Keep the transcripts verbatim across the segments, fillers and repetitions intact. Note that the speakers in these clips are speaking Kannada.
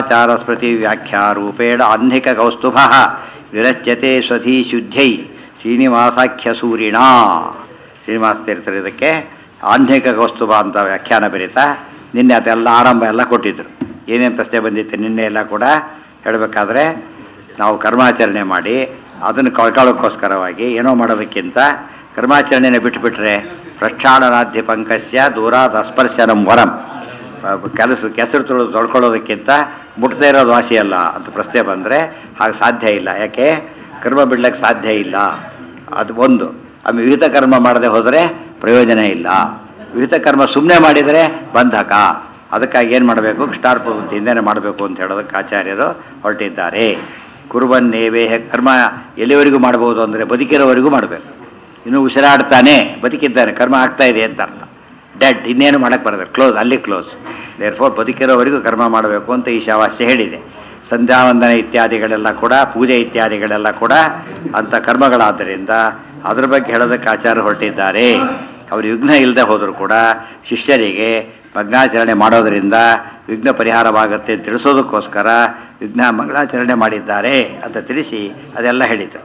ಆಚಾರ ಸ್ಮೃತಿ ವ್ಯಾಖ್ಯಾರೂಪೇಣ ಅಹ್ನಿಕ ಕೌಸ್ತುಭ ವಿರಚ್ಯತೆ ಸ್ವಧಿ ಶುದ್ಧೈ ಶ್ರೀನಿವಾಸಾಖ್ಯ ಸೂರಿಣ. ಶ್ರೀನಿವಾಸ ತೀರ್ಥರು ಇದಕ್ಕೆ ಆಹ್ನಿಕ ಕೌಸ್ತುಭ ಅಂತ ವ್ಯಾಖ್ಯಾನ ಬರೀತಾ ನಿನ್ನೆ ಅದೆಲ್ಲ ಆರಂಭ ಎಲ್ಲ ಕೊಟ್ಟಿದ್ದರು. ಏನೇನು ಪ್ರಶ್ನೆ ಬಂದಿತ್ತು ನಿನ್ನೆ ಎಲ್ಲ ಕೂಡ ಹೇಳಬೇಕಾದ್ರೆ ನಾವು ಕರ್ಮಾಚರಣೆ ಮಾಡಿ ಅದನ್ನು ಕಳ್ಕೊಳ್ಳೋಕ್ಕೋಸ್ಕರವಾಗಿ ಏನೋ ಮಾಡೋದಕ್ಕಿಂತ ಕರ್ಮಾಚರಣೆನ ಬಿಟ್ಟುಬಿಟ್ರೆ ಪ್ರಕ್ಷಾಳನಾಧ್ಯ ಪಂಕಸ್ಯ ದೂರಾದ ಅಸ್ಪರ್ಶನಂ ವರಂ, ಕೆಲಸ ಕೆಸರು ತುಳಿದು ತೊಳ್ಕೊಳ್ಳೋದಕ್ಕಿಂತ ಮುಟ್ದೇ ಇರೋದು ವಾಸಿಯಲ್ಲ ಅಂತ ಪ್ರಶ್ನೆ ಬಂದರೆ ಹಾಗೆ ಸಾಧ್ಯ ಇಲ್ಲ. ಯಾಕೆ ಕರ್ಮ ಬಿಡ್ಲಿಕ್ಕೆ ಸಾಧ್ಯ ಇಲ್ಲ. ಅದು ಒಂದು. ಆಮೇಲೆ ವಿಹಿತ ಕರ್ಮ ಮಾಡದೆ ಹೋದರೆ ಪ್ರಯೋಜನ ಇಲ್ಲ. ವಿಹಿತ ಕರ್ಮ ಸುಮ್ಮನೆ ಮಾಡಿದರೆ ಬಂಧಕ. ಅದಕ್ಕಾಗಿ ಏನು ಮಾಡಬೇಕು, ಕೃಷ್ಣಾರ್ಪ ಬುದ್ಧಿಯಿಂದನೇ ಮಾಡಬೇಕು ಅಂತ ಹೇಳೋದಕ್ಕೆ ಆಚಾರ್ಯರು ಹೊರಟಿದ್ದಾರೆ. ಕುರುವನ್ನೇವೇ ಕರ್ಮ ಎಲ್ಲಿವರೆಗೂ ಮಾಡ್ಬೋದು ಅಂದರೆ ಬದುಕಿರೋವರೆಗೂ ಮಾಡಬೇಕು. ಇನ್ನು ಉಸಿರಾಡ್ತಾನೆ ಬದುಕಿದ್ದಾನೆ, ಕರ್ಮ ಆಗ್ತಾ ಇದೆ ಅಂತ ಅರ್ಥ. ಡೆಡ್, ಇನ್ನೇನು ಮಾಡೋಕ್ಕೆ ಬರೋದು, ಕ್ಲೋಸ್, ಅಲ್ಲಿ ಕ್ಲೋಸ್. ದೇರ್ ಫೋರ್ ಬದುಕಿರೋವರೆಗೂ ಕರ್ಮ ಮಾಡಬೇಕು ಅಂತ ಈಶಾವಾಸ್ಯ ಹೇಳಿದೆ. ಸಂಧ್ಯಾವಂದನೆ ಇತ್ಯಾದಿಗಳೆಲ್ಲ ಕೂಡ, ಪೂಜೆ ಇತ್ಯಾದಿಗಳೆಲ್ಲ ಕೂಡ ಅಂಥ ಕರ್ಮಗಳಾದ್ದರಿಂದ ಅದ್ರ ಬಗ್ಗೆ ಹೇಳೋದಕ್ಕೆ ಆಚಾರ ಹೊರಟಿದ್ದಾರೆ. ಅವರು ವಿಘ್ನ ಇಲ್ಲದೆ ಹೋದರೂ ಕೂಡ ಶಿಷ್ಯರಿಗೆ ಭಗ್ನಾಚರಣೆ ಮಾಡೋದರಿಂದ ವಿಘ್ನ ಪರಿಹಾರವಾಗುತ್ತೆ ಅಂತ ತಿಳಿಸೋದಕ್ಕೋಸ್ಕರ ವಿಘ್ನ ಮಂಗಳಾಚರಣೆ ಮಾಡಿದ್ದಾರೆ ಅಂತ ತಿಳಿಸಿ ಅದೆಲ್ಲ ಹೇಳಿದರು.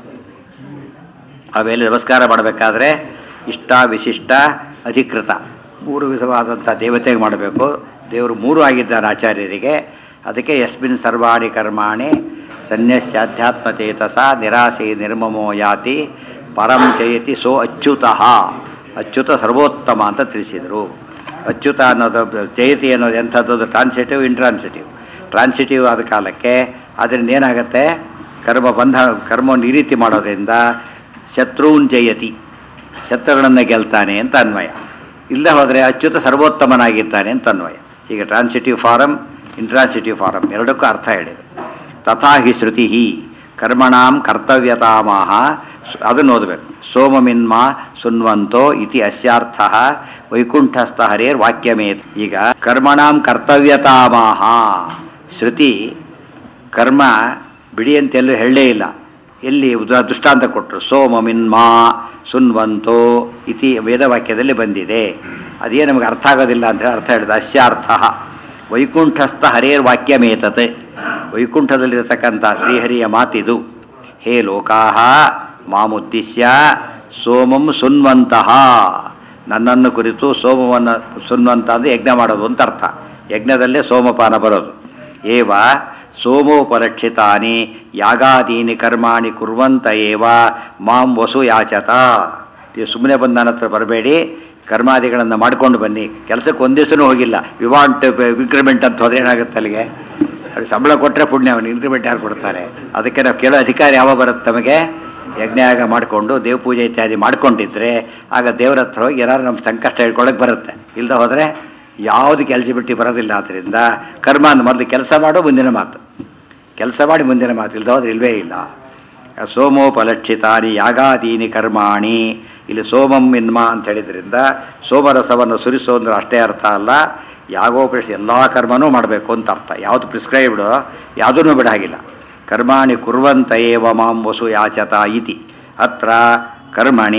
ಅವೆಲ್ಲ ನಮಸ್ಕಾರ ಮಾಡಬೇಕಾದ್ರೆ ಇಷ್ಟ, ವಿಶಿಷ್ಟ, ಅಧಿಕೃತ ಮೂರು ವಿಧವಾದಂಥ ದೇವತೆಗೆ ಮಾಡಬೇಕು. ದೇವರು ಮೂರು ಆಗಿದ್ದಾನೆ ಆಚಾರ್ಯರಿಗೆ. ಅದಕ್ಕೆ ಯಸ್ಮಿನ್ ಸರ್ವಾಣಿ ಕರ್ಮಾಣಿ ಸನ್ಯಸ್ಯಾಧ್ಯಾತ್ಮಚೇತಸ ನಿರಾಸೆ ನಿರ್ಮಮೋ ಯಾತಿ ಪರಂ ಜಯತಿ ಸೋ ಅಚ್ಯುತಃ. ಅಚ್ಯುತ ಸರ್ವೋತ್ತಮ ಅಂತ ತಿಳಿಸಿದರು. ಅಚ್ಯುತ ಅನ್ನೋದು ಜಯತಿ ಅನ್ನೋದು ಎಂಥದ್ದು, ಟ್ರಾನ್ಸಿಟಿವ್, ಇಂಟ್ರಾನ್ಸಿಟಿವ್. ಟ್ರಾನ್ಸಿಟಿವ್ ಆದ ಕಾಲಕ್ಕೆ ಅದರಿಂದ ಏನಾಗುತ್ತೆ, ಕರ್ಮ ಬಂಧ ಕರ್ಮವನ್ನು ಈ ರೀತಿ ಮಾಡೋದ್ರಿಂದ ಶತ್ರುನ್ ಜಯತಿ, ಶತ್ರುಗಳನ್ನು ಗೆಲ್ತಾನೆ ಅಂತ ಅನ್ವಯ. ಇಲ್ಲದೆ ಹೋದರೆ ಅಚ್ಯುತ ಸರ್ವೋತ್ತಮನಾಗಿದ್ದಾನೆ ಅಂತ ಅನ್ವಯ. ಈಗ ಟ್ರಾನ್ಸಿಟಿವ್ ಫಾರಮ್, ಇಂಟ್ರಾನ್ಸಿಟಿವ್ ಫಾರಮ್ ಎರಡಕ್ಕೂ ಅರ್ಥ ಹೇಳಿದೆ. ತಥಾ ಹಿ ಶ್ರುತಿ ಕರ್ಮಣಾಂ ಕರ್ತವ್ಯತಾಮಾಹ, ಅದನ್ನು ಓದಬೇಕು. ಸೋಮಮಿನ್ಮ ಸುನ್ವಂತೋ ಇತಿ ಅಸ್ಯಾರ್ಥ ವೈಕುಂಠಸ್ಥ ಹರೇರ್ ವಾಕ್ಯಮೇತ್. ಈಗ ಕರ್ಮಣಾಂ ಕರ್ತವ್ಯತಾಮಾಹ, ಶ್ರುತಿ ಕರ್ಮ ಬಿಡಿ ಅಂತೆಲ್ಲೂ ಹೇಳಲೇ ಇಲ್ಲ. ಎಲ್ಲಿ ದೃಷ್ಟಾಂತ ಕೊಟ್ಟರು, ಸೋಮಮಿನ್ಮಾ ಸುನ್ವಂತೋ ಇತಿ ವೇದವಾಕ್ಯದಲ್ಲಿ ಬಂದಿದೆ. ಅದೇ ನಮಗೆ ಅರ್ಥ ಆಗೋದಿಲ್ಲ ಅಂತ ಅರ್ಥ ಹೇಳಿದ. ಅಸ್ಯಾರ್ಥ ವೈಕುಂಠಸ್ಥ ಹರೇರ್ ವಾಕ್ಯಮೇತತ್, ವೈಕುಂಠದಲ್ಲಿರತಕ್ಕಂಥ ಶ್ರೀಹರಿಯ ಮಾತಿದು. ಹೇ ಲೋಕಾಹ ಮಾಮುದ್ದೇಶ್ಯ ಸೋಮಂ ಸುನ್ವಂತಹ, ನನ್ನನ್ನು ಕುರಿತು ಸೋಮವನ್ನು ಸುನ್ವಂತ ಅಂದರೆ ಯಜ್ಞ ಮಾಡೋದು ಅಂತ ಅರ್ಥ. ಯಜ್ಞದಲ್ಲೇ ಸೋಮಪಾನ ಬರೋದು. ಏವ ಸೋಮೋಪಲಕ್ಷಿತಾನಿ ಯಾಗಾದೀನಿ ಕರ್ಮಾಣಿ ಕುರ್ವಂತ ಏವ ಮಾಂ ವಸು ಯಾಚತ. ನೀವು ಸುಮ್ಮನೆ ಬಂದು ನನ್ನ ಹತ್ರ ಬರಬೇಡಿ, ಕರ್ಮಾದಿಗಳನ್ನು ಮಾಡ್ಕೊಂಡು ಬನ್ನಿ. ಕೆಲಸಕ್ಕೆ ಒಂದು ದಿವಸನೂ ಹೋಗಿಲ್ಲ, ವಿ ವಾಂಟ್ ಇನ್ಕ್ರಿಮೆಂಟ್ ಅಂತ ಹೋದ್ರೆ ಏನಾಗುತ್ತೆ ಅಲ್ಲಿಗೆ? ಅವ್ರಿಗೆ ಸಂಬಳ ಕೊಟ್ಟರೆ ಪುಣ್ಯ, ಅವನು ಇನ್ಕ್ರಿಮೆಂಟ್ ಯಾರು ಕೊಡ್ತಾರೆ? ಅದಕ್ಕೆ ನಾವು ಕೇಳೋ ಅಧಿಕಾರ ಯಾವ ಬರುತ್ತೆ ನಮಗೆ? ಯಜ್ಞಯಾಗ ಮಾಡಿಕೊಂಡು ದೇವ ಪೂಜೆ ಇತ್ಯಾದಿ ಮಾಡ್ಕೊಂಡಿದ್ರೆ ಆಗ ದೇವರ ಹತ್ರ ಹೋಗಿ ಏನಾದ್ರು ನಮ್ಮ ಸಂಕಷ್ಟ ಹೇಳ್ಕೊಳ್ಳೋಕೆ ಬರುತ್ತೆ. ಇಲ್ಲದೆ ಹೋದರೆ ಯಾವುದು ಕೆಲಸ ಬಿಟ್ಟು ಬರೋದಿಲ್ಲ. ಆದ್ದರಿಂದ ಕರ್ಮ ಅಂದ ಮೊದಲು ಕೆಲಸ ಮಾಡೋ ಮುಂದಿನ ಮಾತು, ಕೆಲಸ ಮಾಡಿ ಮುಂದಿನ ಮಾತು. ಇಲ್ಲದೆ ಹೋದ್ರೆ ಇಲ್ವೇ ಇಲ್ಲ. ಸೋಮೋಪಲಕ್ಷಿತಾನಿ ಯಾಗಾದೀನಿ ಕರ್ಮಾಣಿ, ಇಲ್ಲಿ ಸೋಮಂ ಇನ್ಮ ಅಂತ ಹೇಳಿದ್ರಿಂದ ಸೋಮರಸವನ್ನು ಸುರಿಸೋ ಅಂದ್ರೆ ಅಷ್ಟೇ ಅರ್ಥ ಅಲ್ಲ, ಯಾಗೋಪೇಕ್ಷ ಎಲ್ಲ ಕರ್ಮನೂ ಮಾಡಬೇಕು ಅಂತ ಅರ್ಥ. ಯಾವುದು ಪ್ರಿಸ್ಕ್ರೈಬ್ಡು ಯಾವುದೂ ಬಿಡಾಗಿಲ್ಲ. ಕರ್ಮಾಣಿ ಕುರ್ವಂತ ಏವ ಮಾಂ ವಸು ಯಾಚತ ಇತಿ. ಅತ್ರ ಕರ್ಮಣಿ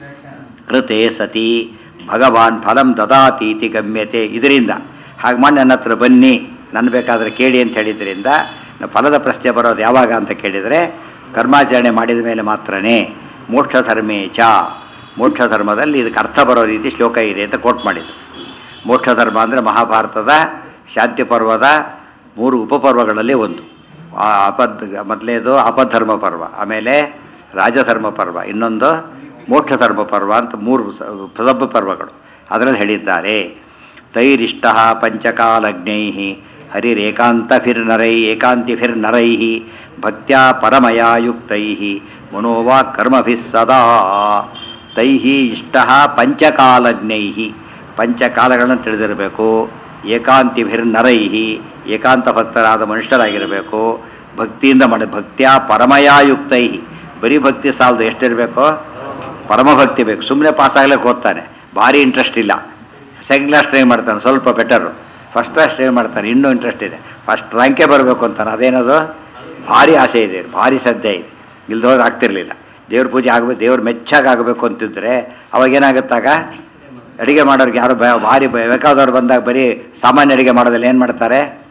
ಕೃತೆ ಸತಿ ಭಗವಾನ್ ಫಲಂ ದದಾತೀತಿ ಗಮ್ಯತೆ. ಇದರಿಂದ ಹಾಗೆ ಮಾಡಿ ನನ್ನ ಹತ್ರ ಬನ್ನಿ, ನನ್ನ ಬೇಕಾದರೆ ಕೇಳಿ ಅಂತ ಹೇಳಿದ್ರಿಂದ ಫಲದ ಪ್ರಶ್ನೆ ಬರೋದು ಯಾವಾಗ ಅಂತ ಕೇಳಿದರೆ ಕರ್ಮಾಚರಣೆ ಮಾಡಿದ ಮೇಲೆ ಮಾತ್ರನೇ. ಮೋಕ್ಷ ಧರ್ಮೇ ಚ, ಮೋಕ್ಷ ಧರ್ಮದಲ್ಲಿ ಇದಕ್ಕೆ ಅರ್ಥ ಬರೋ ರೀತಿ ಶ್ಲೋಕ ಇದೆ ಅಂತ ಕೋಟ್ ಮಾಡಿದರು. ಮೋಕ್ಷ ಧರ್ಮ ಅಂದರೆ ಮಹಾಭಾರತದ ಶಾಂತಿ ಪರ್ವದ ಮೂರು ಉಪಪರ್ವಗಳಲ್ಲಿ ಒಂದು. ಅಪದ್ ಮೊದಲೇದು ಅಪಧರ್ಮ ಪರ್ವ, ಆಮೇಲೆ ರಾಜಧರ್ಮ ಪರ್ವ, ಇನ್ನೊಂದು ಮೋಕ್ಷ ಧರ್ಮ ಪರ್ವ ಅಂತ ಮೂರು ಸಬ್ ಪರ್ವಗಳು ಅದರಲ್ಲಿ ಹೇಳಿದ್ದಾರೆ. ತೈರಿಷ್ಟ ಪಂಚಕಾಲಜ್ಞೈ ಹರಿರೇಕಾಂತಫಿರ್ನರೈ ಏಕಾಂತಿಫಿರ್ನರೈ ಭಕ್ತ್ಯಾ ಪರಮಯಾ ಯುಕ್ತೈ ಮನೋವಾಕ್ ಕರ್ಮಭಿಃ ಸದಾ. ತೈಹಿ ಇಷ್ಟ ಪಂಚಕಾಲಜ್ಞೈ, ಪಂಚಕಾಲಗಳನ್ನು ತಿಳಿದಿರಬೇಕು. ಏಕಾಂತಿಭಿರ್ನರೈ, ಏಕಾಂತ ಭಕ್ತರಾದ ಮನುಷ್ಯರಾಗಿರಬೇಕು. ಭಕ್ತಿಯಿಂದ ಮಾಡಿ ಭಕ್ತ್ಯಾ ಪರಮಯಾ ಯುಕ್ತೈ, ಬರೀ ಭಕ್ತಿ ಸಾಲದು, ಎಷ್ಟಿರಬೇಕು? ಪರಮಭಕ್ತಿ ಬೇಕು. ಸುಮ್ಮನೆ ಪಾಸಾಗ್ಲಿಕ್ಕೆ ಓದ್ತಾನೆ, ಭಾರಿ ಇಂಟ್ರೆಸ್ಟ್ ಇಲ್ಲ. ಸೆಕೆಂಡ್ ಕ್ಲಾಸ್ ಟ್ರೈ ಮಾಡ್ತಾನೆ, ಸ್ವಲ್ಪ ಬೆಟರು. ಫಸ್ಟ್ ಕ್ಲಾಸ್ ಟ್ರೈ ಮಾಡ್ತಾನೆ, ಇನ್ನೂ ಇಂಟ್ರೆಸ್ಟ್ ಇದೆ. ಫಸ್ಟ್ ರ್ಯಾಂಕೇ ಬರಬೇಕು ಅಂತಾನೆ, ಅದೇನದು ಭಾರಿ ಆಸೆ ಇದೆ, ಭಾರಿ ಶ್ರದ್ಧೆ ಇದೆ. ಇಲ್ದೋದ್ರೆ ಆಗ್ತಿರ್ಲಿಲ್ಲ. ದೇವ್ರ ಪೂಜೆ ಆಗಬೇಕು, ದೇವ್ರು ಮೆಚ್ಚಾಗಿ ಆಗಬೇಕು ಅಂತಿದ್ರೆ ಅವಾಗೇನಾಗುತ್ತಾಗ ಅಡುಗೆ ಮಾಡೋರಿಗೆ ಯಾರು ಭಾರಿ ಬೇಕಾದವ್ರು ಬಂದಾಗ ಬರೀ ಸಾಮಾನ್ಯ ಅಡುಗೆ ಮಾಡೋದಲ್ಲಿ ಏನು ಮಾಡ್ತಾರೆ?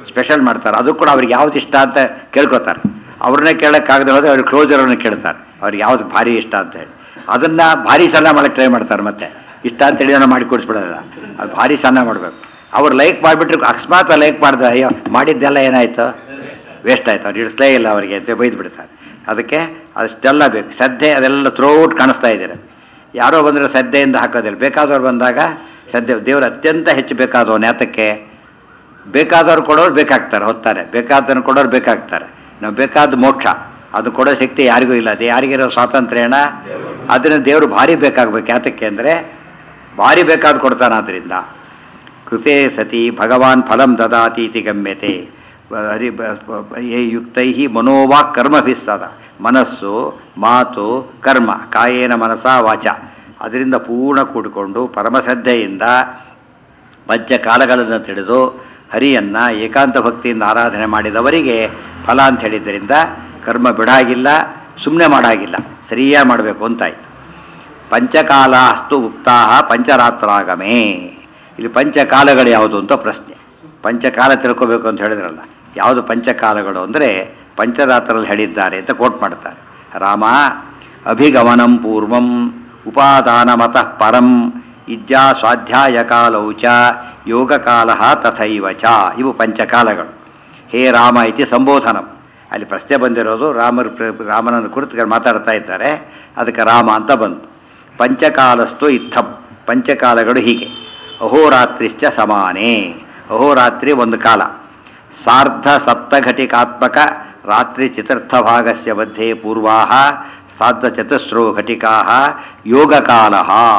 ಸ್ಪೆಷಲ್ ಮಾಡ್ತಾರೆ. ಅದು ಕೂಡ ಅವ್ರಿಗೆ ಯಾವ್ದು ಇಷ್ಟ ಅಂತ ಕೇಳ್ಕೊತಾರೆ. ಅವ್ರನ್ನೇ ಕೇಳೋಕ್ಕಾಗದೆ ಹೋದರೆ ಅವ್ರಿಗೆ ಕ್ಲೋಸರನ್ನು ಕೇಳ್ತಾರೆ ಅವ್ರಿಗೆ ಯಾವ್ದು ಭಾರಿ ಇಷ್ಟ ಅಂತ ಹೇಳಿ. ಅದನ್ನು ಭಾರಿ ಸಣ್ಣ ಮಾಡಕ್ಕೆ ಟ್ರೈ ಮಾಡ್ತಾರೆ. ಮತ್ತೆ ಇಷ್ಟ ಅಂತೇಳಿ ನಾವು ಮಾಡಿ ಕೊಡಿಸ್ಬಿಡೋಲ್ಲ, ಅದು ಭಾರಿ ಸಣ್ಣ ಮಾಡಬೇಕು. ಅವ್ರು ಲೈಕ್ ಮಾಡಿಬಿಟ್ರೆ ಅಕಸ್ಮಾತ್ ಲೈಕ್ ಮಾಡಿದ್ರೆ ಅಯ್ಯೋ ಮಾಡಿದ್ದೆಲ್ಲ ಏನಾಯಿತು, ವೇಸ್ಟ್ ಆಯಿತು, ಅವ್ರು ಇಡಿಸ್ಲೇ ಇಲ್ಲ ಅವರಿಗೆ ಅಂತ ಬೈದು ಬಿಡ್ತಾರೆ. ಅದಕ್ಕೆ ಅಷ್ಟೆಲ್ಲ ಬೇಕು. ಶ್ರದ್ಧೆ ಅದೆಲ್ಲ ಥ್ರೋಟ್ ಕಾಣಿಸ್ತಾ ಇದ್ದಾರೆ. ಯಾರೋ ಬಂದರೆ ಶ್ರದ್ಧೆಯಿಂದ ಹಾಕೋದಿಲ್ಲ. ಬೇಕಾದವ್ರು ಬಂದಾಗ ಶ್ರದ್ಧೆ ದೇವರು ಅತ್ಯಂತ ಹೆಚ್ಚು ಬೇಕಾದವನು. ಯಾತಕ್ಕೆ ಬೇಕಾದವ್ರು ಕೊಡೋರು ಬೇಕಾಗ್ತಾರೆ, ಹೊತ್ತಾರೆ. ಬೇಕಾದನ್ನು ಕೊಡೋರು ಬೇಕಾಗ್ತಾರೆ. ನಾವು ಬೇಕಾದ ಮೋಕ್ಷ ಅದು ಕೊಡೋ ಶಕ್ತಿ ಯಾರಿಗೂ ಇಲ್ಲ. ಅದು ಯಾರಿಗಿರೋ ಸ್ವಾತಂತ್ರ್ಯನ ಅದನ್ನು ದೇವರು ಭಾರಿ ಬೇಕಾಗಬೇಕು. ಯಾತಕ್ಕೆ ಅಂದರೆ ಭಾರಿ ಬೇಕಾದ ಕೊಡ್ತಾನೆ. ಆದ್ದರಿಂದ ಕೃತೆ ಸತಿ ಭಗವಾನ್ ಫಲಂ ದದಾತಿ ಇತಿ ಗಮ್ಯತೆ ಹರಿ ಯುಕ್ತೈ ಮನೋವಾಕ್ ಕರ್ಮಭಿಸ್ತದ. ಮನಸ್ಸು ಮಾತು ಕರ್ಮ ಕಾಯೇನ ಮನಸ ವಾಚ ಅದರಿಂದ ಪೂರ್ಣ ಕೂಡಿಕೊಂಡು ಪರಮಶ್ರದ್ಧೆಯಿಂದ ಪಂಚಕಾಲಗಳನ್ನು ತಿಳಿದು ಹರಿಯನ್ನು ಏಕಾಂತ ಭಕ್ತಿಯಿಂದ ಆರಾಧನೆ ಮಾಡಿದವರಿಗೆ ಫಲ ಅಂತ ಹೇಳಿದ್ದರಿಂದ ಕರ್ಮ ಬಿಡಾಗಿಲ್ಲ, ಸುಮ್ಮನೆ ಮಾಡಾಗಿಲ್ಲ, ಸರಿಯಾಗಿ ಮಾಡಬೇಕು ಅಂತಾಯ್ತು. ಪಂಚಕಾಲ ಅಸ್ತು ಉಕ್ತಾಹ ಪಂಚರಾತ್ರಾಗಮೇ. ಇಲ್ಲಿ ಪಂಚಕಾಲಗಳು ಯಾವುದು ಅಂತ ಪ್ರಶ್ನೆ. ಪಂಚಕಾಲ ತಿಳ್ಕೋಬೇಕು ಅಂತ ಹೇಳಿದ್ರಲ್ಲ, ಯಾವುದು ಪಂಚಕಾಲಗಳು ಅಂದರೆ ಪಂಚರಾತ್ರಲ್ಲಿ ಹೇಳಿದ್ದಾರೆ ಅಂತ ಕೋಟ್ ಮಾಡ್ತಾರೆ. ರಾಮ ಅಭಿಗಮನಂ ಪೂರ್ವಂ ಉಪಾದಾನ ಮತಃ ಪರಂ ಇಜ್ಜಾ ಸ್ವಾಧ್ಯಾಯ ಕಾಲೌ ಚ ಯೋಗ ಕಾಲ ತಥೈವ ಚ. ಇವು ಪಂಚಕಾಲಗಳು. ಹೇ ರಾಮ ಇತಿ ಸಂಬೋಧನಂ. ಅಲ್ಲಿ ಪ್ರಶ್ನೆ ಬಂದಿರೋದು ರಾಮರ ರಾಮನನ್ನು ಕುರಿತು ಮಾತಾಡ್ತಾ ಇದ್ದಾರೆ. ಅದಕ್ಕೆ ರಾಮ ಅಂತ ಬಂತು. ಪಂಚಕಾಲಸ್ತು ಇತ್ತಂ. ಪಂಚಕಾಲಗಳು ಹೀಗೆ. ಅಹೋರಾತ್ರಿಶ್ಚ ಸಮಾನೇ. ಅಹೋರಾತ್ರಿ ಒಂದು ಕಾಲ. ಸಾರ್ಧ ಸಪ್ತಘಟಿಕಾತ್ಮಕ ರಾತ್ರಿ ಚತುರ್ಥ ಭಾಗಸ್ಯ ಮಧ್ಯೆ ಪೂರ್ವಾಹ ಸಾರ್ಧ ಚತುಸ್ರೋ ಘಟಿಕಾ ಯೋಗಕಾಲ.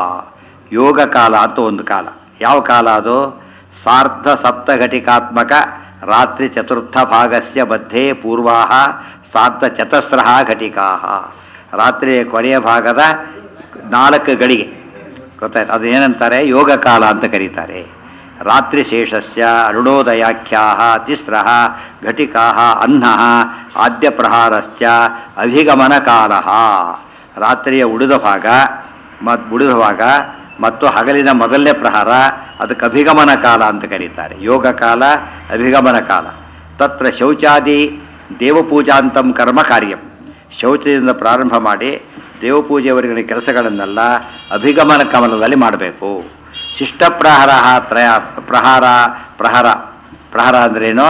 ಯೋಗಕಾಲ ಅಂತ ಒಂದು ಕಾಲ. ಯಾವ ಕಾಲ ಅದು? ಸಾರ್ಧ ಸಪ್ತಘಟಿಕಾತ್ಮಕ ರಾತ್ರಿ ಚತುರ್ಥ ಭಾಗಸ್ಯ ಮಧ್ಯೆ ಪೂರ್ವಾಹ ಸಾರ್ಧ ಚತಸ್ರಃ ಘಟಿಕಾ. ರಾತ್ರಿಯ ಕೊನೆಯ ಭಾಗದ ನಾಲ್ಕು ಗಳಿಗೆ ಗೊತ್ತಾಯ್ತು. ಅದು ಏನಂತಾರೆ? ಯೋಗಕಾಲ ಅಂತ ಕರೀತಾರೆ. ರಾತ್ರಿ ಶೇಷಸ್ಯ ಅರುಣೋದಯಾಖ್ಯಾ ತಿಸ್ರಃ ಘಟಿಕಾ ಅನ್ನ ಆದ್ಯ ಪ್ರಹಾರಶ್ಚ ಅಭಿಗಮನ ಕಾಲ. ರಾತ್ರಿಯ ಉಳಿದ ಭಾಗ ಮತ್ತು ಉಳಿದ ಭಾಗ ಮತ್ತು ಹಗಲಿನ ಮೊದಲನೇ ಪ್ರಹಾರ ಅದಕ್ಕೆ ಅಭಿಗಮನ ಕಾಲ ಅಂತ ಕರೀತಾರೆ. ಯೋಗ ಕಾಲ, ಅಭಿಗಮನ ಕಾಲ. ತತ್ರ ಶೌಚಾದಿ ದೇವಪೂಜಾಂತಂ ಕರ್ಮ ಕಾರ್ಯಂ. ಶೌಚದಿಂದ ಪ್ರಾರಂಭ ಮಾಡಿ ದೇವಪೂಜೆಯವರೆಗಿನ ಕೆಲಸಗಳನ್ನೆಲ್ಲ ಅಭಿಗಮನ ಕಮಲದಲ್ಲಿ ಮಾಡಬೇಕು. ಶಿಷ್ಟ ಪ್ರಹಾರ ತ್ರಯ ಪ್ರಹಾರ ಪ್ರಹಾರ ಪ್ರಹಾರ ಅಂದ್ರೇನು?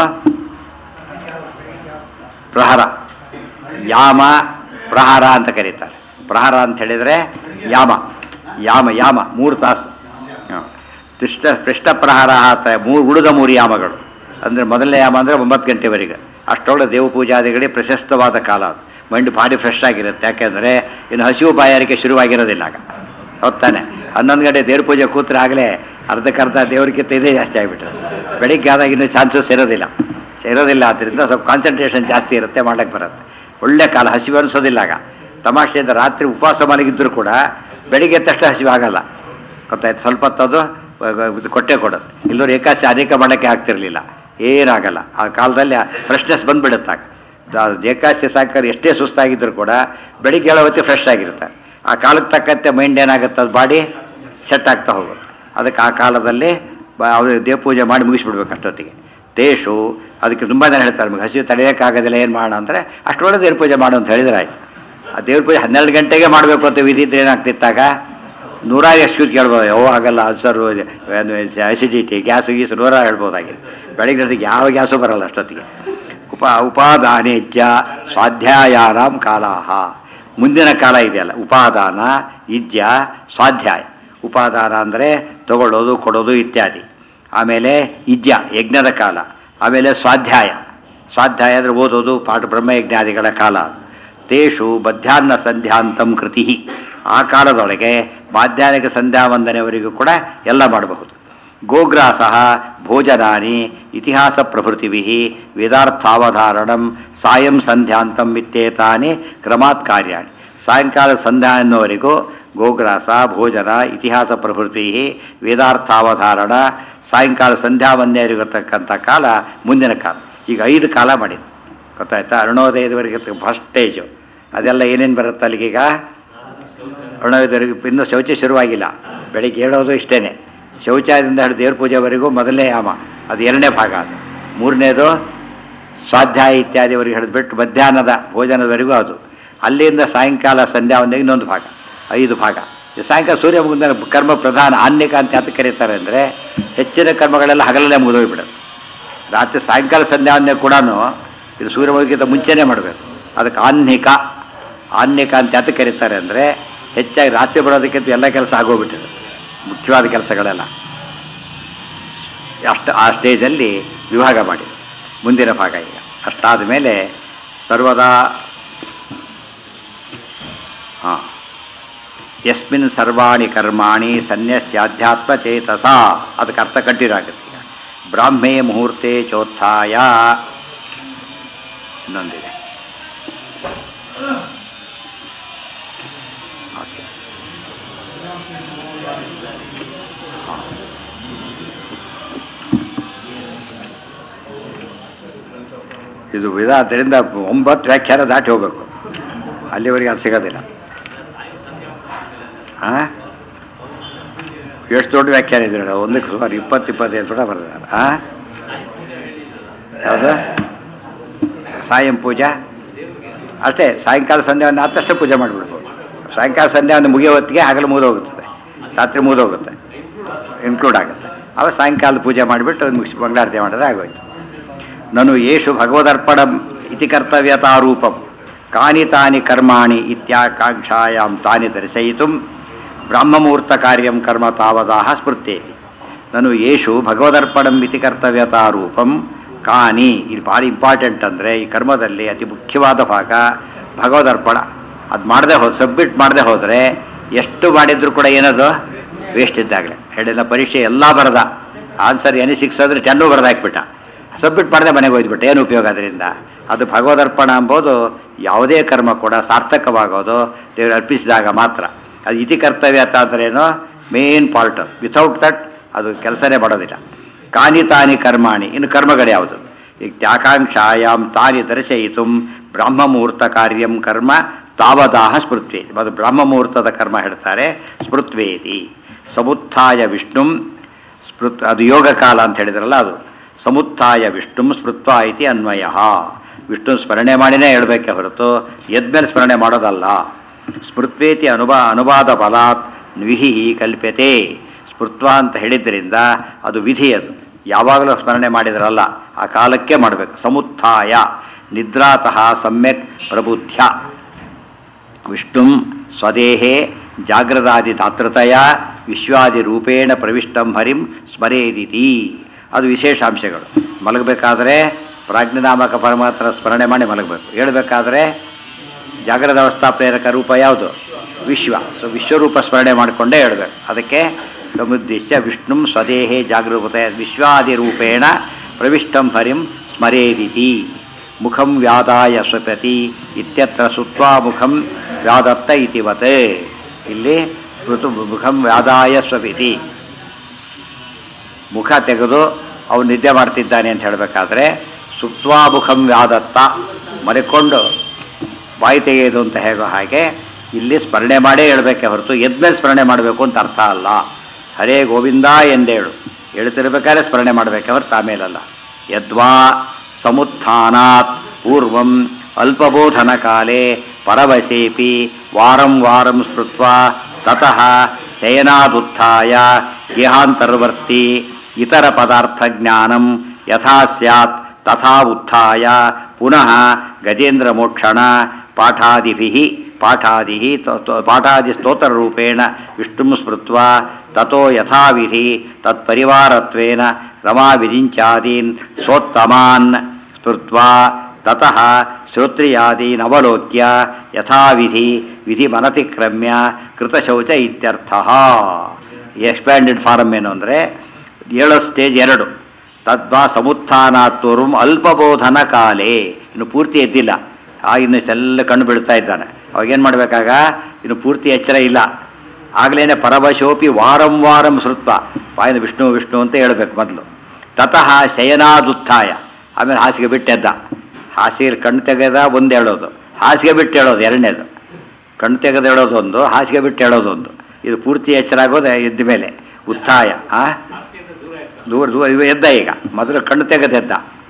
ಪ್ರಹಾರ ಯಾಮ ಪ್ರಹಾರ ಅಂತ ಕರೀತಾರೆ. ಪ್ರಹಾರ ಅಂತ ಹೇಳಿದರೆ ಯಾಮ ಯಾಮ ಯಾಮ ಮೂರು ತಾಸು. ಪೃಷ್ಟ ಪೃಷ್ಠ ಪ್ರಹಾರ ಮೂರು ಉಳಿದ ಮೂರು ಯಾಮಗಳು ಅಂದರೆ ಮೊದಲನೇ ಯಾಮ ಅಂದರೆ ಒಂಬತ್ತು ಗಂಟೆವರೆಗೆ. ಅಷ್ಟೊಳಗೆ ದೇವಪೂಜಾದಿಗಳಿಗೆ ಪ್ರಶಸ್ತವಾದ ಕಾಲ. ಅದು ಮೈಂಡ್ ಬಾಡಿ ಫ್ರೆಶ್ ಆಗಿರುತ್ತೆ. ಯಾಕೆಂದರೆ ಇನ್ನು ಹಸಿವು ಬಾಯಾರಿಕೆ ಶುರುವಾಗಿರೋದಿಲ್ಲ ಆಗ. ಹೊತ್ತಾನೆ ಹನ್ನೊಂದು ಗಂಟೆ ದೇವ್ರ ಪೂಜೆ ಕೂತ್ರೆ ಆಗಲೇ ಅರ್ಧಕ್ಕರ್ಧ ದೇವ್ರಿಗಿಂತ ಇದೇ ಜಾಸ್ತಿ ಆಗಿಬಿಟ್ರೆ ಬೆಳಿಗ್ಗೆ ಆದಾಗ ಇನ್ನೂ ಚಾನ್ಸಸ್ ಇರೋದಿಲ್ಲ ಇರೋದಿಲ್ಲ ಆದ್ದರಿಂದ ಸ್ವಲ್ಪ ಕಾನ್ಸಂಟ್ರೇಷನ್ ಜಾಸ್ತಿ ಇರುತ್ತೆ, ಮಾಡ್ಲಿಕ್ಕೆ ಬರುತ್ತೆ. ಒಳ್ಳೆ ಕಾಲ, ಹಸಿವು ಅನಿಸೋದಿಲ್ಲ ಆಗ. ತಮಾಷೆಯಿಂದ ರಾತ್ರಿ ಉಪವಾಸ ಮಲಗಿದ್ದರೂ ಕೂಡ ಬೆಳಿಗ್ಗೆ ತಕ್ಷಣ ಹಸಿವು ಆಗಲ್ಲ. ಗೊತ್ತಾಯ್ತು? ಸ್ವಲ್ಪ ಹೊತ್ತದು ಕೊಟ್ಟೆ ಕೊಡೋದು. ಇಲ್ಲದವ್ರು ಏಕಾಸಿ ಅನೇಕ ಮಾಡೋಕ್ಕೆ ಆಗ್ತಿರಲಿಲ್ಲ, ಏನಾಗಲ್ಲ. ಆ ಕಾಲದಲ್ಲಿ ಫ್ರೆಶ್ನೆಸ್ ಬಂದುಬಿಡುತ್ತಾಗ. ಏಕಾಸಿ ಸಾಕಾದ್ರೆ ಎಷ್ಟೇ ಸುಸ್ತಾಗಿದ್ದರೂ ಕೂಡ ಬೆಳಿಗ್ಗೆ ಹೇಳೋ ಹೊತ್ತಿಗೆ ಫ್ರೆಶ್ ಆಗಿರುತ್ತೆ. ಆ ಕಾಲಕ್ಕೆ ತಕ್ಕಂತೆ ಮೈಂಡ್ ಏನಾಗುತ್ತೆ, ಅದು ಬಾಡಿ ಸೆಟ್ ಆಗ್ತಾ ಹೋಗುತ್ತೆ. ಅದಕ್ಕೆ ಆ ಕಾಲದಲ್ಲಿ ಅವರು ದೇವ ಪೂಜೆ ಮಾಡಿ ಮುಗಿಸ್ಬಿಡ್ಬೇಕು ಅಷ್ಟೊತ್ತಿಗೆ. ತೇಷು ಅದಕ್ಕೆ ತುಂಬ ಜನ ಹೇಳ್ತಾರೆ, ನಮಗೆ ಹಸಿವು ತಡೆಯೋಕ್ಕಾಗೋದಿಲ್ಲ, ಏನು ಮಾಡೋಣ ಅಂದರೆ ಅಷ್ಟೊಳಗೆ ದೇವ್ರ ಪೂಜೆ ಮಾಡು ಅಂತ ಹೇಳಿದ್ರೆ ಆಯ್ತು. ಆ ದೇವ್ರ ಪೂಜೆ ಹನ್ನೆರಡು ಗಂಟೆಗೆ ಮಾಡಬೇಕು ಅಂತ ವಿಧಿ ಇದ್ರೆ ಏನಾಗ್ತಿತ್ತಾಗ ನೂರಾರು ಎಕ್ಸ್ಕ್ಯೂಸ್ ಕೇಳ್ಬೋದು. ಓ ಆಗಲ್ಲ, ಅಲ್ಸರು, ಅಸಿಡಿಟಿ, ಗ್ಯಾಸು ಗೀಸು ನೂರಾರು ಹೇಳ್ಬೋದಾಗಿದೆ. ಬೆಳಿಗ್ಗೆ ಯಾವ ಗ್ಯಾಸು ಬರಲ್ಲ ಅಷ್ಟೊತ್ತಿಗೆ. ಉಪ ಉಪಾದಾನೇಜ್ಜ ಸ್ವಾಧ್ಯಾಯಾರಾಮ್ ಕಾಲಾಹ. ಮುಂದಿನ ಕಾಲ ಇದೆಯಲ್ಲ, ಉಪಾದಾನ, ಇಜ್ಜ, ಸ್ವಾಧ್ಯಾಯ. ಉಪಾದಾನ ಅಂದರೆ ತಗೊಳ್ಳೋದು, ಕೊಡೋದು ಇತ್ಯಾದಿ. ಆಮೇಲೆ ಇಜ್ಜ ಯಜ್ಞದ ಕಾಲ. ಆಮೇಲೆ ಸ್ವಾಧ್ಯಾಯ. ಸ್ವಾಧ್ಯಾಯ ಅಂದರೆ ಓದೋದು, ಪಾಠ ಬ್ರಹ್ಮಯಜ್ಞಾದಿಗಳ ಕಾಲ. ತೇಷು ಮಧ್ಯಾಹ್ನ ಸಂಧ್ಯಾಂತಂ ಕೃತಿ. ಆ ಕಾಲದೊಳಗೆ ಮಾಧ್ಯಾಹ್ನಿಕ ಸಂಧ್ಯಾ ವಂದನೆಯವರೆಗೂ ಕೂಡ ಎಲ್ಲ ಮಾಡಬಹುದು. ಗೋಗ್ರಾಸ ಭೋಜನಾನಿ ಇತಿಹಾಸ ಪ್ರಭೃತಿಭಿ ವೇದಾರ್ಥಾವಧಾರಣಂ ಸಾಯಂ ಸಂಧ್ಯಾಂತಂ ಇತ್ಯೇತಾನಿ ಕ್ರಮಾತ್ ಕಾರ್ಯಾಣಿ. ಸಾಯಂಕಾಲ ಸಂಧ್ಯಾ ಎನ್ನುವರೆಗೂ ಗೋಗ್ರಾಸ, ಭೋಜನ, ಇತಿಹಾಸ ಪ್ರಭೃತಿ, ವೇದಾರ್ಥಾವಧಾರಣ, ಸಾಯಂಕಾಲ ಸಂಧ್ಯಾ ವಂದನೆಯವರಿಗಿರ್ತಕ್ಕಂಥ ಕಾಲ ಮುಂದಿನ ಕಾಲ. ಈಗ ಐದು ಕಾಲ ಮಾಡಿದೆ, ಗೊತ್ತಾಯ್ತಾ? ಅರುಣೋದಯದವರೆಗೆ ಫಸ್ಟ್ ಸ್ಟೇಜು. ಅದೆಲ್ಲ ಏನೇನು ಬರುತ್ತೆ ಅಲ್ಲಿಗೀಗ? ಅರುಣೋದಯವರೆಗೂ ಇನ್ನೂ ಶೌಚ ಶುರುವಾಗಿಲ್ಲ. ಬೆಳಿಗ್ಗೆ ಹೇಳೋದು ಇಷ್ಟೇ. ಶೌಚಾಲಯದಿಂದ ಹಿಡಿದು ದೇವ್ರ ಪೂಜೆವರೆಗೂ ಮೊದಲನೇ ಯಾಮ, ಅದು ಎರಡನೇ ಭಾಗ. ಅದು ಮೂರನೇದು ಸ್ವಾಧ್ಯಾಯ ಇತ್ಯಾದಿವರೆಗೆ ಹಿಡಿದ್ಬಿಟ್ಟು ಮಧ್ಯಾಹ್ನದ ಭೋಜನದವರೆಗೂ ಅದು. ಅಲ್ಲಿಂದ ಸಾಯಂಕಾಲ ಸಂಧ್ಯಾವಂದಿಗೆ ಇನ್ನೊಂದು ಭಾಗ, ಐದು ಭಾಗ. ಈ ಸಾಯಂಕಾಲ ಸೂರ್ಯ ಮುಗಿದ ಕರ್ಮ ಪ್ರಧಾನ ಆನ್ನಿಕ ಅಂತ ಯಾತಕ್ಕೆ ಕರೀತಾರೆ ಅಂದರೆ ಹೆಚ್ಚಿನ ಕರ್ಮಗಳೆಲ್ಲ ಹಗಲಲ್ಲೇ ಮುಗಿದೋಗ್ಬಿಡುತ್ತೆ. ರಾತ್ರಿ ಸಾಯಂಕಾಲ ಸಂಧ್ಯಾವಂದಿಗೆ ಕೂಡ ಇದು ಸೂರ್ಯ ಮುಗಿಗಿಂತ ಮುಂಚೆನೇ ಮಾಡಬೇಕು. ಅದಕ್ಕೆ ಆನ್ನಿಕ ಆನ್ನಿಕ ಅಂತ ಯಾತಕ್ಕೆ ಕರೀತಾರೆ ಅಂದರೆ ಹೆಚ್ಚಾಗಿ ರಾತ್ರಿ ಬರೋದಕ್ಕಿಂತ ಎಲ್ಲ ಕೆಲಸ ಆಗೋಗ್ಬಿಟ್ಟಿದೆ, ಮುಖ್ಯವಾದ ಕೆಲಸಗಳೆಲ್ಲ ಅಷ್ಟು ಆ ಸ್ಟೇಜಲ್ಲಿ ವಿಭಾಗ ಮಾಡಿ. ಮುಂದಿನ ಭಾಗ ಈಗ ಅಷ್ಟಾದ ಮೇಲೆ ಸರ್ವದಾ ಹಾಂ ಯಸ್ಮಿನ್ ಸರ್ವಾಣಿ ಕರ್ಮಾಣಿ ಸನ್ಯಸ್ಯಾಧ್ಯಾತ್ಮ ಚೇತಸ, ಅದಕ್ಕೆ ಅರ್ಥ ಕಂಟಿನ್ಯೂ ಈಗ. ಬ್ರಾಹ್ಮೇ ಮುಹೂರ್ತೆ ಚೋತ್ಥಾಯ ಇನ್ನೊಂದಿದೆ. ಇದು ವಿಧ, ಅದರಿಂದ ಒಂಬತ್ತು ವ್ಯಾಖ್ಯಾನ ದಾಟಿ ಹೋಗಬೇಕು, ಅಲ್ಲಿವರೆಗೆ ಅದು ಸಿಗೋದಿಲ್ಲ. ಹಾಂ ಎಷ್ಟು ದೊಡ್ಡ ವ್ಯಾಖ್ಯಾನ ಇದ್ರೆ ಒಂದಕ್ಕೆ ಸುಮಾರು ಇಪ್ಪತ್ತು ಇಪ್ಪತ್ತೈದು ದೊಡ್ಡ ಬರೆದಾರೆ. ಹಾಂ ಯಾವುದು ಸಾಯಂ ಪೂಜಾ ಅಷ್ಟೇ, ಸಾಯಂಕಾಲ ಸಂಧ್ಯಾವಂದ ಆದಷ್ಟು ಪೂಜೆ ಮಾಡಿಬಿಡ್ಬೋದು. ಸಾಯಂಕಾಲ ಸಂಧ್ಯಾವಂದ ಮುಗಿಯೋ ಹೊತ್ತಿಗೆ ಹಗಲು ಮುಗಿದೋಗುತ್ತದೆ, ರಾತ್ರಿ ಮುಗಿದೋಗುತ್ತೆ, ಇನ್ಕ್ಲೂಡ್ ಆಗುತ್ತೆ. ಅವಾಗ ಸಾಯಂಕಾಲದ ಪೂಜೆ ಮಾಡಿಬಿಟ್ಟು ಮುಗಿಸಿ ಮಂಗಳಾರತಿ ಮಾಡಿದ್ರೆ ಆಗೋಯ್ತು. ನನು ಯೇಷು ಭಗವದರ್ಪಣ ಇತಿ ಕರ್ತವ್ಯತಾರೂಪಂ ಕಾನಿ ತಾನಿ ಕರ್ಮಾಣಿ ಇತ್ಯಾಕಾಂಕ್ಷಾಯಾಂ ತಾನಿ ದರ್ಶಯಿತು ಬ್ರಹ್ಮಮೂರ್ತ ಕಾರ್ಯಂ ಕರ್ಮ ತಾವದಾಹ ಸ್ಮೃತ್ಯೇತಿ. ನನು ಯೇಷು ಭಗವದರ್ಪಣಂ ಇತಿ ಕರ್ತವ್ಯತಾರೂಪಂ ಕಾನಿ, ಇಲ್ಲಿ ಭಾರಿ ಇಂಪಾರ್ಟೆಂಟ್ ಅಂದರೆ ಈ ಕರ್ಮದಲ್ಲಿ ಅತಿ ಮುಖ್ಯವಾದ ಭಾಗ ಭಗವದರ್ಪಣ. ಅದು ಮಾಡದೆ ಹೋದ ಸಬ್ಮಿಟ್ ಮಾಡದೆ ಹೋದರೆ ಎಷ್ಟು ಮಾಡಿದ್ರು ಕೂಡ ಏನದು ವೇಸ್ಟ್ ಇದ್ದಾಗಲೇ. ಹೇಳಿಲ್ಲ ಪರೀಕ್ಷೆ ಎಲ್ಲ ಬರೆದ, ಆನ್ಸರ್ ಎನಿ ಸಿಕ್ಸ್ ಅಂದರೆ ಟೆನ್ನೂ ಬರೆದು ಹಾಕ್ಬಿಟ್ಟ, ಸಬ್ಮಿಟ್ ಮಾಡದೆ ಮನೆಗೆ ಹೋಯ್ದುಬಿಟ್ಟು ಏನು ಉಪಯೋಗ ಅದರಿಂದ? ಅದು ಭಗವದರ್ಪಣ ಎಂಬುದು ಯಾವುದೇ ಕರ್ಮ ಕೂಡ ಸಾರ್ಥಕವಾಗೋದು ದೇವರು ಅರ್ಪಿಸಿದಾಗ ಮಾತ್ರ. ಅದು ಇತಿ ಕರ್ತವ್ಯ ಅಂದ್ರೇನೋ ಮೇನ್ ಪಾರ್ಟ್, ವಿಥೌಟ್ ದಟ್ ಅದು ಕೆಲಸನೇ ಮಾಡೋದಿಲ್ಲ. ಕಾನಿ ತಾನಿ ಕರ್ಮಾಣಿ, ಇನ್ನು ಕರ್ಮಗಳು ಯಾವುದು? ಈಗ ತ್ಯಾಕಾಂಕ್ಷಾಯಾಮ್ ತಾನಿ ದರ್ಶಯಿತು ಬ್ರಹ್ಮಮುಹೂರ್ತ ಕಾರ್ಯಂ ಕರ್ಮ ತಾವದಾಹ ಸ್ಮೃತ್ವೇತಿ. ಅದು ಬ್ರಹ್ಮಮುಹೂರ್ತದ ಕರ್ಮ ಹೇಳ್ತಾರೆ ಸ್ಮೃತ್ವೇತಿ. ಸಮುತ್ಥಾಯ ವಿಷ್ಣುಂ ಸ್ಮೃತ್, ಅದು ಯೋಗ ಕಾಲ ಅಂತ ಹೇಳಿದ್ರಲ್ಲ, ಅದು ಸಮುತ್ಥಾಯ ವಿಷ್ಣುಂ ಸ್ಮೃತ್ವ ಇತಿ ಅನ್ವಯ. ವಿಷ್ಣು ಸ್ಮರಣೆ ಮಾಡಿನೇ ಹೇಳಬೇಕೆ ಹೊರತು ಎದ್ಮೇಲೆ ಸ್ಮರಣೆ ಮಾಡೋದಲ್ಲ. ಸ್ಮೃತ್ವೇತಿ ಅನುಬಾ ಅನುವಾದ ಬಲಾತ್ ವಿಹಿ ಕಲ್ಪ್ಯತೆ. ಸ್ಮೃತ್ವ ಅಂತ ಹೇಳಿದ್ರಿಂದ ಅದು ವಿಧಿ, ಅದು ಯಾವಾಗಲೂ ಸ್ಮರಣೆ ಮಾಡಿದ್ರಲ್ಲ, ಆ ಕಾಲಕ್ಕೆ ಮಾಡಬೇಕು. ಸಮುತ್ಥಾಯ ನಿದ್ರಾತಃ ಸಮ್ಯಕ್ ಪ್ರಬುದ್ಧ್ಯ ವಿಷ್ಣುಂ ಸ್ವದೇಹೇ ಜಾಗ್ರದಾದಿ ದಾತೃತಯ ವಿಶ್ವಾದಿ ರೂಪೇಣ ಪ್ರವಿಷ್ಟಂ ಹರಿಂ ಸ್ಮರೇದಿತಿ. ಅದು ವಿಶೇಷಾಂಶಗಳು. ಮಲಗಬೇಕಾದ್ರೆ ಪ್ರಾಜ್ಞನಾಮಕ ಪರಮಾತ್ಮ ಸ್ಮರಣೆ ಮಾಡಿ ಮಲಗಬೇಕು. ಹೇಳಬೇಕಾದ್ರೆ ಜಾಗ್ರದ ಅವಸ್ಥಾ ಪ್ರೇರಕ ರೂಪ ಯಾವುದು? ವಿಶ್ವ. ಸೊ ವಿಶ್ವರೂಪ ಸ್ಮರಣೆ ಮಾಡಿಕೊಂಡೇ ಹೇಳಬೇಕು. ಅದಕ್ಕೆ ಸಮುದ್ದೇಶ್ಯ ವಿಷ್ಣುಂ ಸ್ವದೇಹೇ ಜಾಗೃತ ವಿಶ್ವಾದಿ ರೂಪೇಣ ಪ್ರವಿಷ್ಟಂ ಹರಿಂ ಸ್ಮರೇದಿತಿ. ಮುಖಂ ವ್ಯಾದಾಯ ಸ್ವಪತಿ ಇತ್ಯತ್ರ ಸುತ್ವಾ ಮುಖಂ ವ್ಯಾದತ್ತ ಇತಿವತ್. ಇಲ್ಲಿ ಋತು ಮುಖಂ ವ್ಯಾದಾಯ ಸ್ವಪಿತಿ, ಮುಖ ತೆಗೆದು ಅವನು ನಿದ್ದೆ ಮಾಡ್ತಿದ್ದಾನೆ ಅಂತ ಹೇಳಬೇಕಾದ್ರೆ ಸುತ್ವಾ ಮುಖಂ ವ್ಯಾದತ್ತ, ಮರೆಕೊಂಡು ಬಾಯಿ ತೆಗೆಯೋದು ಅಂತ ಹೇಗೋ ಹಾಗೆ ಇಲ್ಲಿ ಸ್ಮರಣೆ ಮಾಡೇ ಹೇಳಬೇಕೆ ಹೊರತು ಎದ್ಮೇಲೆ ಸ್ಮರಣೆ ಮಾಡಬೇಕು ಅಂತ ಅರ್ಥ ಅಲ್ಲ. ಹರೇ ಗೋವಿಂದ ಎಂದೇಳು ಹೇಳ್ತಿರ್ಬೇಕಾದ್ರೆ ಸ್ಮರಣೆ ಮಾಡಬೇಕೆ ಹೊರತು ಆಮೇಲಲ್ಲ. ಯದ್ವಾ ಸಮುತ್ಥಾನಾತ್ ಪೂರ್ವಂ ಅಲ್ಪಬೋಧನ ಕಾಲೇ ಪರವಶೇಪಿ ವಾರಂ ವಾರಂ ಸ್ಮೃತ್ವಾ ತತಃ ಶಯನಾದುತ್ಥಾಯ ದೇಹಾಂತರ್ವರ್ತಿ ಇತರ ಪದಾರ್ಥ ಜ್ಞಾನಂ ಯಥಾ ಸ್ಯಾತ್ ತಥಾ ಉತ್ಥಾಯ ಪುನಃ ಗಜೇಂದ್ರ ಮೋಕ್ಷಣ ಪಾಠಾದಿಭಿಃ ಪಾಠಾದಿಃ ಪಾಠಾದಿ ಸ್ತೋತ್ರ ರೂಪೇಣ ವಿಷ್ಣುಂ ಸ್ಮೃತ್ವಾ ತತೋ ಯಥಾವಿಧಿ ತತ್ಪರಿವಾರತ್ವೇನ ರಮಾ ವಿರಿಂಚಾದೀನ್ ಸೋತ್ತಮಾನ್ ಸ್ಮೃತ್ವಾ ತತಃ ಶ್ರೋತ್ರಿಯಾದೀನ್ ಅವಲೋಕ್ಯ ಯಥಾವಿಧಿ ವಿಧಿ ಮನತಿಕ್ರಮ್ಯ ಕೃತಶೌಚ ಇತ್ಯರ್ಥಃ. ಎಕ್ಸ್ಪ್ಯಾಂಡೆಡ್ ಫಾರಮ್ ಏನು ಅಂದರೆ ಏಳೋ ಸ್ಟೇಜ್ ಎರಡು. ತದ್ವಾ ಸಮುತ್ಥಾನಾತ್ವರುಂ ಅಲ್ಪಬೋಧನ ಕಾಲೇ, ಇನ್ನು ಪೂರ್ತಿ ಎದ್ದಿಲ್ಲ, ಆ ಇನ್ನು ಎಲ್ಲ ಕಣ್ಣು ಬೀಳ್ತಾ ಇದ್ದಾನೆ. ಅವಾಗೇನು ಮಾಡಬೇಕಾಗ? ಇನ್ನು ಪೂರ್ತಿ ಎಚ್ಚರ ಇಲ್ಲ, ಆಗಲೇ ಪರವಶೋಪಿ ವಾರಂ ವಾರಂ ಶ್ರುತ್ವ, ಬಾಯಿಂದ ವಿಷ್ಣು ವಿಷ್ಣು ಅಂತ ಹೇಳಬೇಕು ಮೊದಲು. ತತಃ ಶಯನಾದುತ್ಥಾಯ, ಆಮೇಲೆ ಹಾಸಿಗೆ ಬಿಟ್ಟೆದ್ದ. ಹಾಸಿಗೆ ಕಣ್ಣು ತೆಗೆದ ಒಂದು ಹೇಳೋದು, ಹಾಸಿಗೆ ಬಿಟ್ಟು ಹೇಳೋದು ಎರಡನೇದು. ಕಣ್ಣು ತೆಗೆದು ಹೇಳೋದು ಒಂದು, ಹಾಸಿಗೆ ಬಿಟ್ಟು ಹೇಳೋದು ಒಂದು. ಇದು ಪೂರ್ತಿ ಎಚ್ಚರ ಆಗೋದು ಎದ್ದ ಮೇಲೆ. ಉತ್ಥಾಯ ಆ ದೂರ ದೂರ ಇವ ಎದ್ದ. ಈಗ ಮೊದಲು ಕಣ್ಣು ತೆಗೆದೆದ್ದ,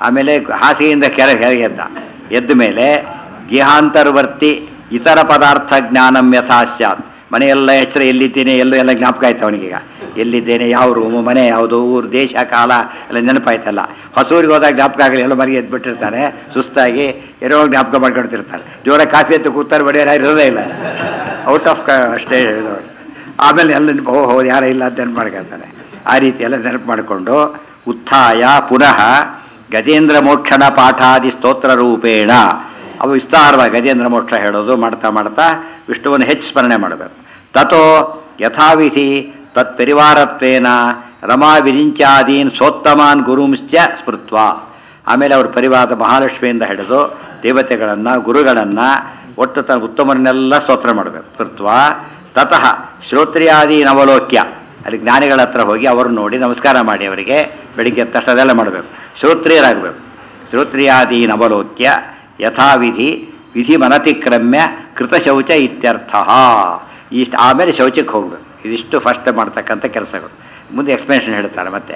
ಆಮೇಲೆ ಹಾಸಿಗೆಯಿಂದ ಕೆರೆ ಕೆಳಗೆ ಎದ್ದ. ಎದ್ದ ಮೇಲೆ ಗೇಹಾಂತರ್ವರ್ತಿ ಇತರ ಪದಾರ್ಥ ಜ್ಞಾನಂ ಯಥಾ ಸ್ಯಾತ್. ಮನೆಯೆಲ್ಲ ಎಚ್ಚರ, ಎಲ್ಲಿದ್ದೇನೆ ಎಲ್ಲೋ ಎಲ್ಲ ಜ್ಞಾಪಕ ಆಯ್ತು ಅವನಿಗೀಗ. ಎಲ್ಲಿದ್ದೇನೆ, ಯಾವ ರೂಮು, ಮನೆ ಯಾವುದು, ಊರು, ದೇಶ, ಕಾಲ ಎಲ್ಲ ನೆನಪಾಯ್ತಲ್ಲ. ಹೊಸೂರಿಗೆ ಹೋದಾಗ ಜ್ಞಾಪಕ ಆಗಲಿ, ಎಲ್ಲ ಮನೆಗೆ ಎದ್ಬಿಟ್ಟಿರ್ತಾನೆ ಸುಸ್ತಾಗಿ, ಏನೋ ಜ್ಞಾಪಕ ಮಾಡ್ಕೊಳ್ತಿರ್ತಾನೆ. ಜೋರ ಕಾಫಿ ಎತ್ತು ಕೂತಾರೆ, ಬಡಿಯೋರು ಯಾರು ಇರೋದೇ ಇಲ್ಲ, ಔಟ್ ಆಫ್ ಕ ಅಷ್ಟೇ ಹೇಳಿದವರು. ಆಮೇಲೆ ಎಲ್ಲ ನೆನಪು, ಓ ಹೌದು ಯಾರ ಇಲ್ಲ ಅಂತ ನೆನಪು ಮಾಡ್ಕೊಳ್ತಾನೆ. ಆ ರೀತಿ ಎಲ್ಲ ನೆನಪು ಮಾಡಿಕೊಂಡು ಉತ್ಥಾಯ ಪುನಃ ಗಜೇಂದ್ರ ಮೋಕ್ಷಣ ಪಾಠಾದಿ ಸ್ತೋತ್ರ ರೂಪೇಣ, ಅವು ವಿಸ್ತಾರವಾಗಿ ಗಜೇಂದ್ರ ಮೋಕ್ಷ ಹೇಳೋದು ಮಾಡ್ತಾ ಮಾಡ್ತಾ ವಿಷ್ಣುವನ್ನು ಹೆಚ್ಚು ಸ್ಮರಣೆ ಮಾಡಬೇಕು. ತಥೋ ಯಥಾವಿಧಿ ತತ್ ಪರಿವಾರತ್ವೇನ ರಮಾ ವಿರಿಂಚಾದೀನ್ ಸೋತ್ತಮಾನ್ ಗುರುಂಶ್ಚ ಸ್ಮೃತ್ವ. ಆಮೇಲೆ ಅವ್ರ ಪರಿವಾರದ ಮಹಾಲಕ್ಷ್ಮಿಯಿಂದ ಹಿಡಿದು ದೇವತೆಗಳನ್ನು, ಗುರುಗಳನ್ನು, ಒಟ್ಟು ತನ್ನ ಉತ್ತಮರನ್ನೆಲ್ಲ ಸ್ತೋತ್ರ ಮಾಡಬೇಕು. ಸ್ಮೃತ್ವ ತತಃ ಶ್ರೋತ್ರಿಯಾದೀನ್ ಅವಲೋಕ್ಯ, ಅಲ್ಲಿ ಜ್ಞಾನಿಗಳ ಹತ್ರ ಹೋಗಿ ಅವರು ನೋಡಿ ನಮಸ್ಕಾರ ಮಾಡಿ ಅವರಿಗೆ ಬೆಳಿಗ್ಗೆ ಎದ್ದ ತಕ್ಷಣ ಅದೆಲ್ಲ ಮಾಡಬೇಕು. ಶ್ರೋತ್ರಿಯರಾಗಬೇಕು. ಶ್ರೋತ್ರಿಯಾದೀನ್ ಅವಲೋಕ್ಯ ಯಥಾವಿಧಿ ವಿಧಿ ಮನತಿಕ್ರಮ್ಯ ಕೃತಶೌಚ ಇತ್ಯರ್ಥ. ಇಷ್ಟು ಆಮೇಲೆ ಶೌಚಕ್ಕೆ ಹೋಗಬೇಕು. ಇದಿಷ್ಟು ಫಸ್ಟ್ ಮಾಡ್ತಕ್ಕಂಥ ಕೆಲಸಗಳು. ಮುಂದೆ ಎಕ್ಸ್ಪ್ಲನೇಷನ್ ಹೇಳ್ತಾರೆ ಮತ್ತೆ.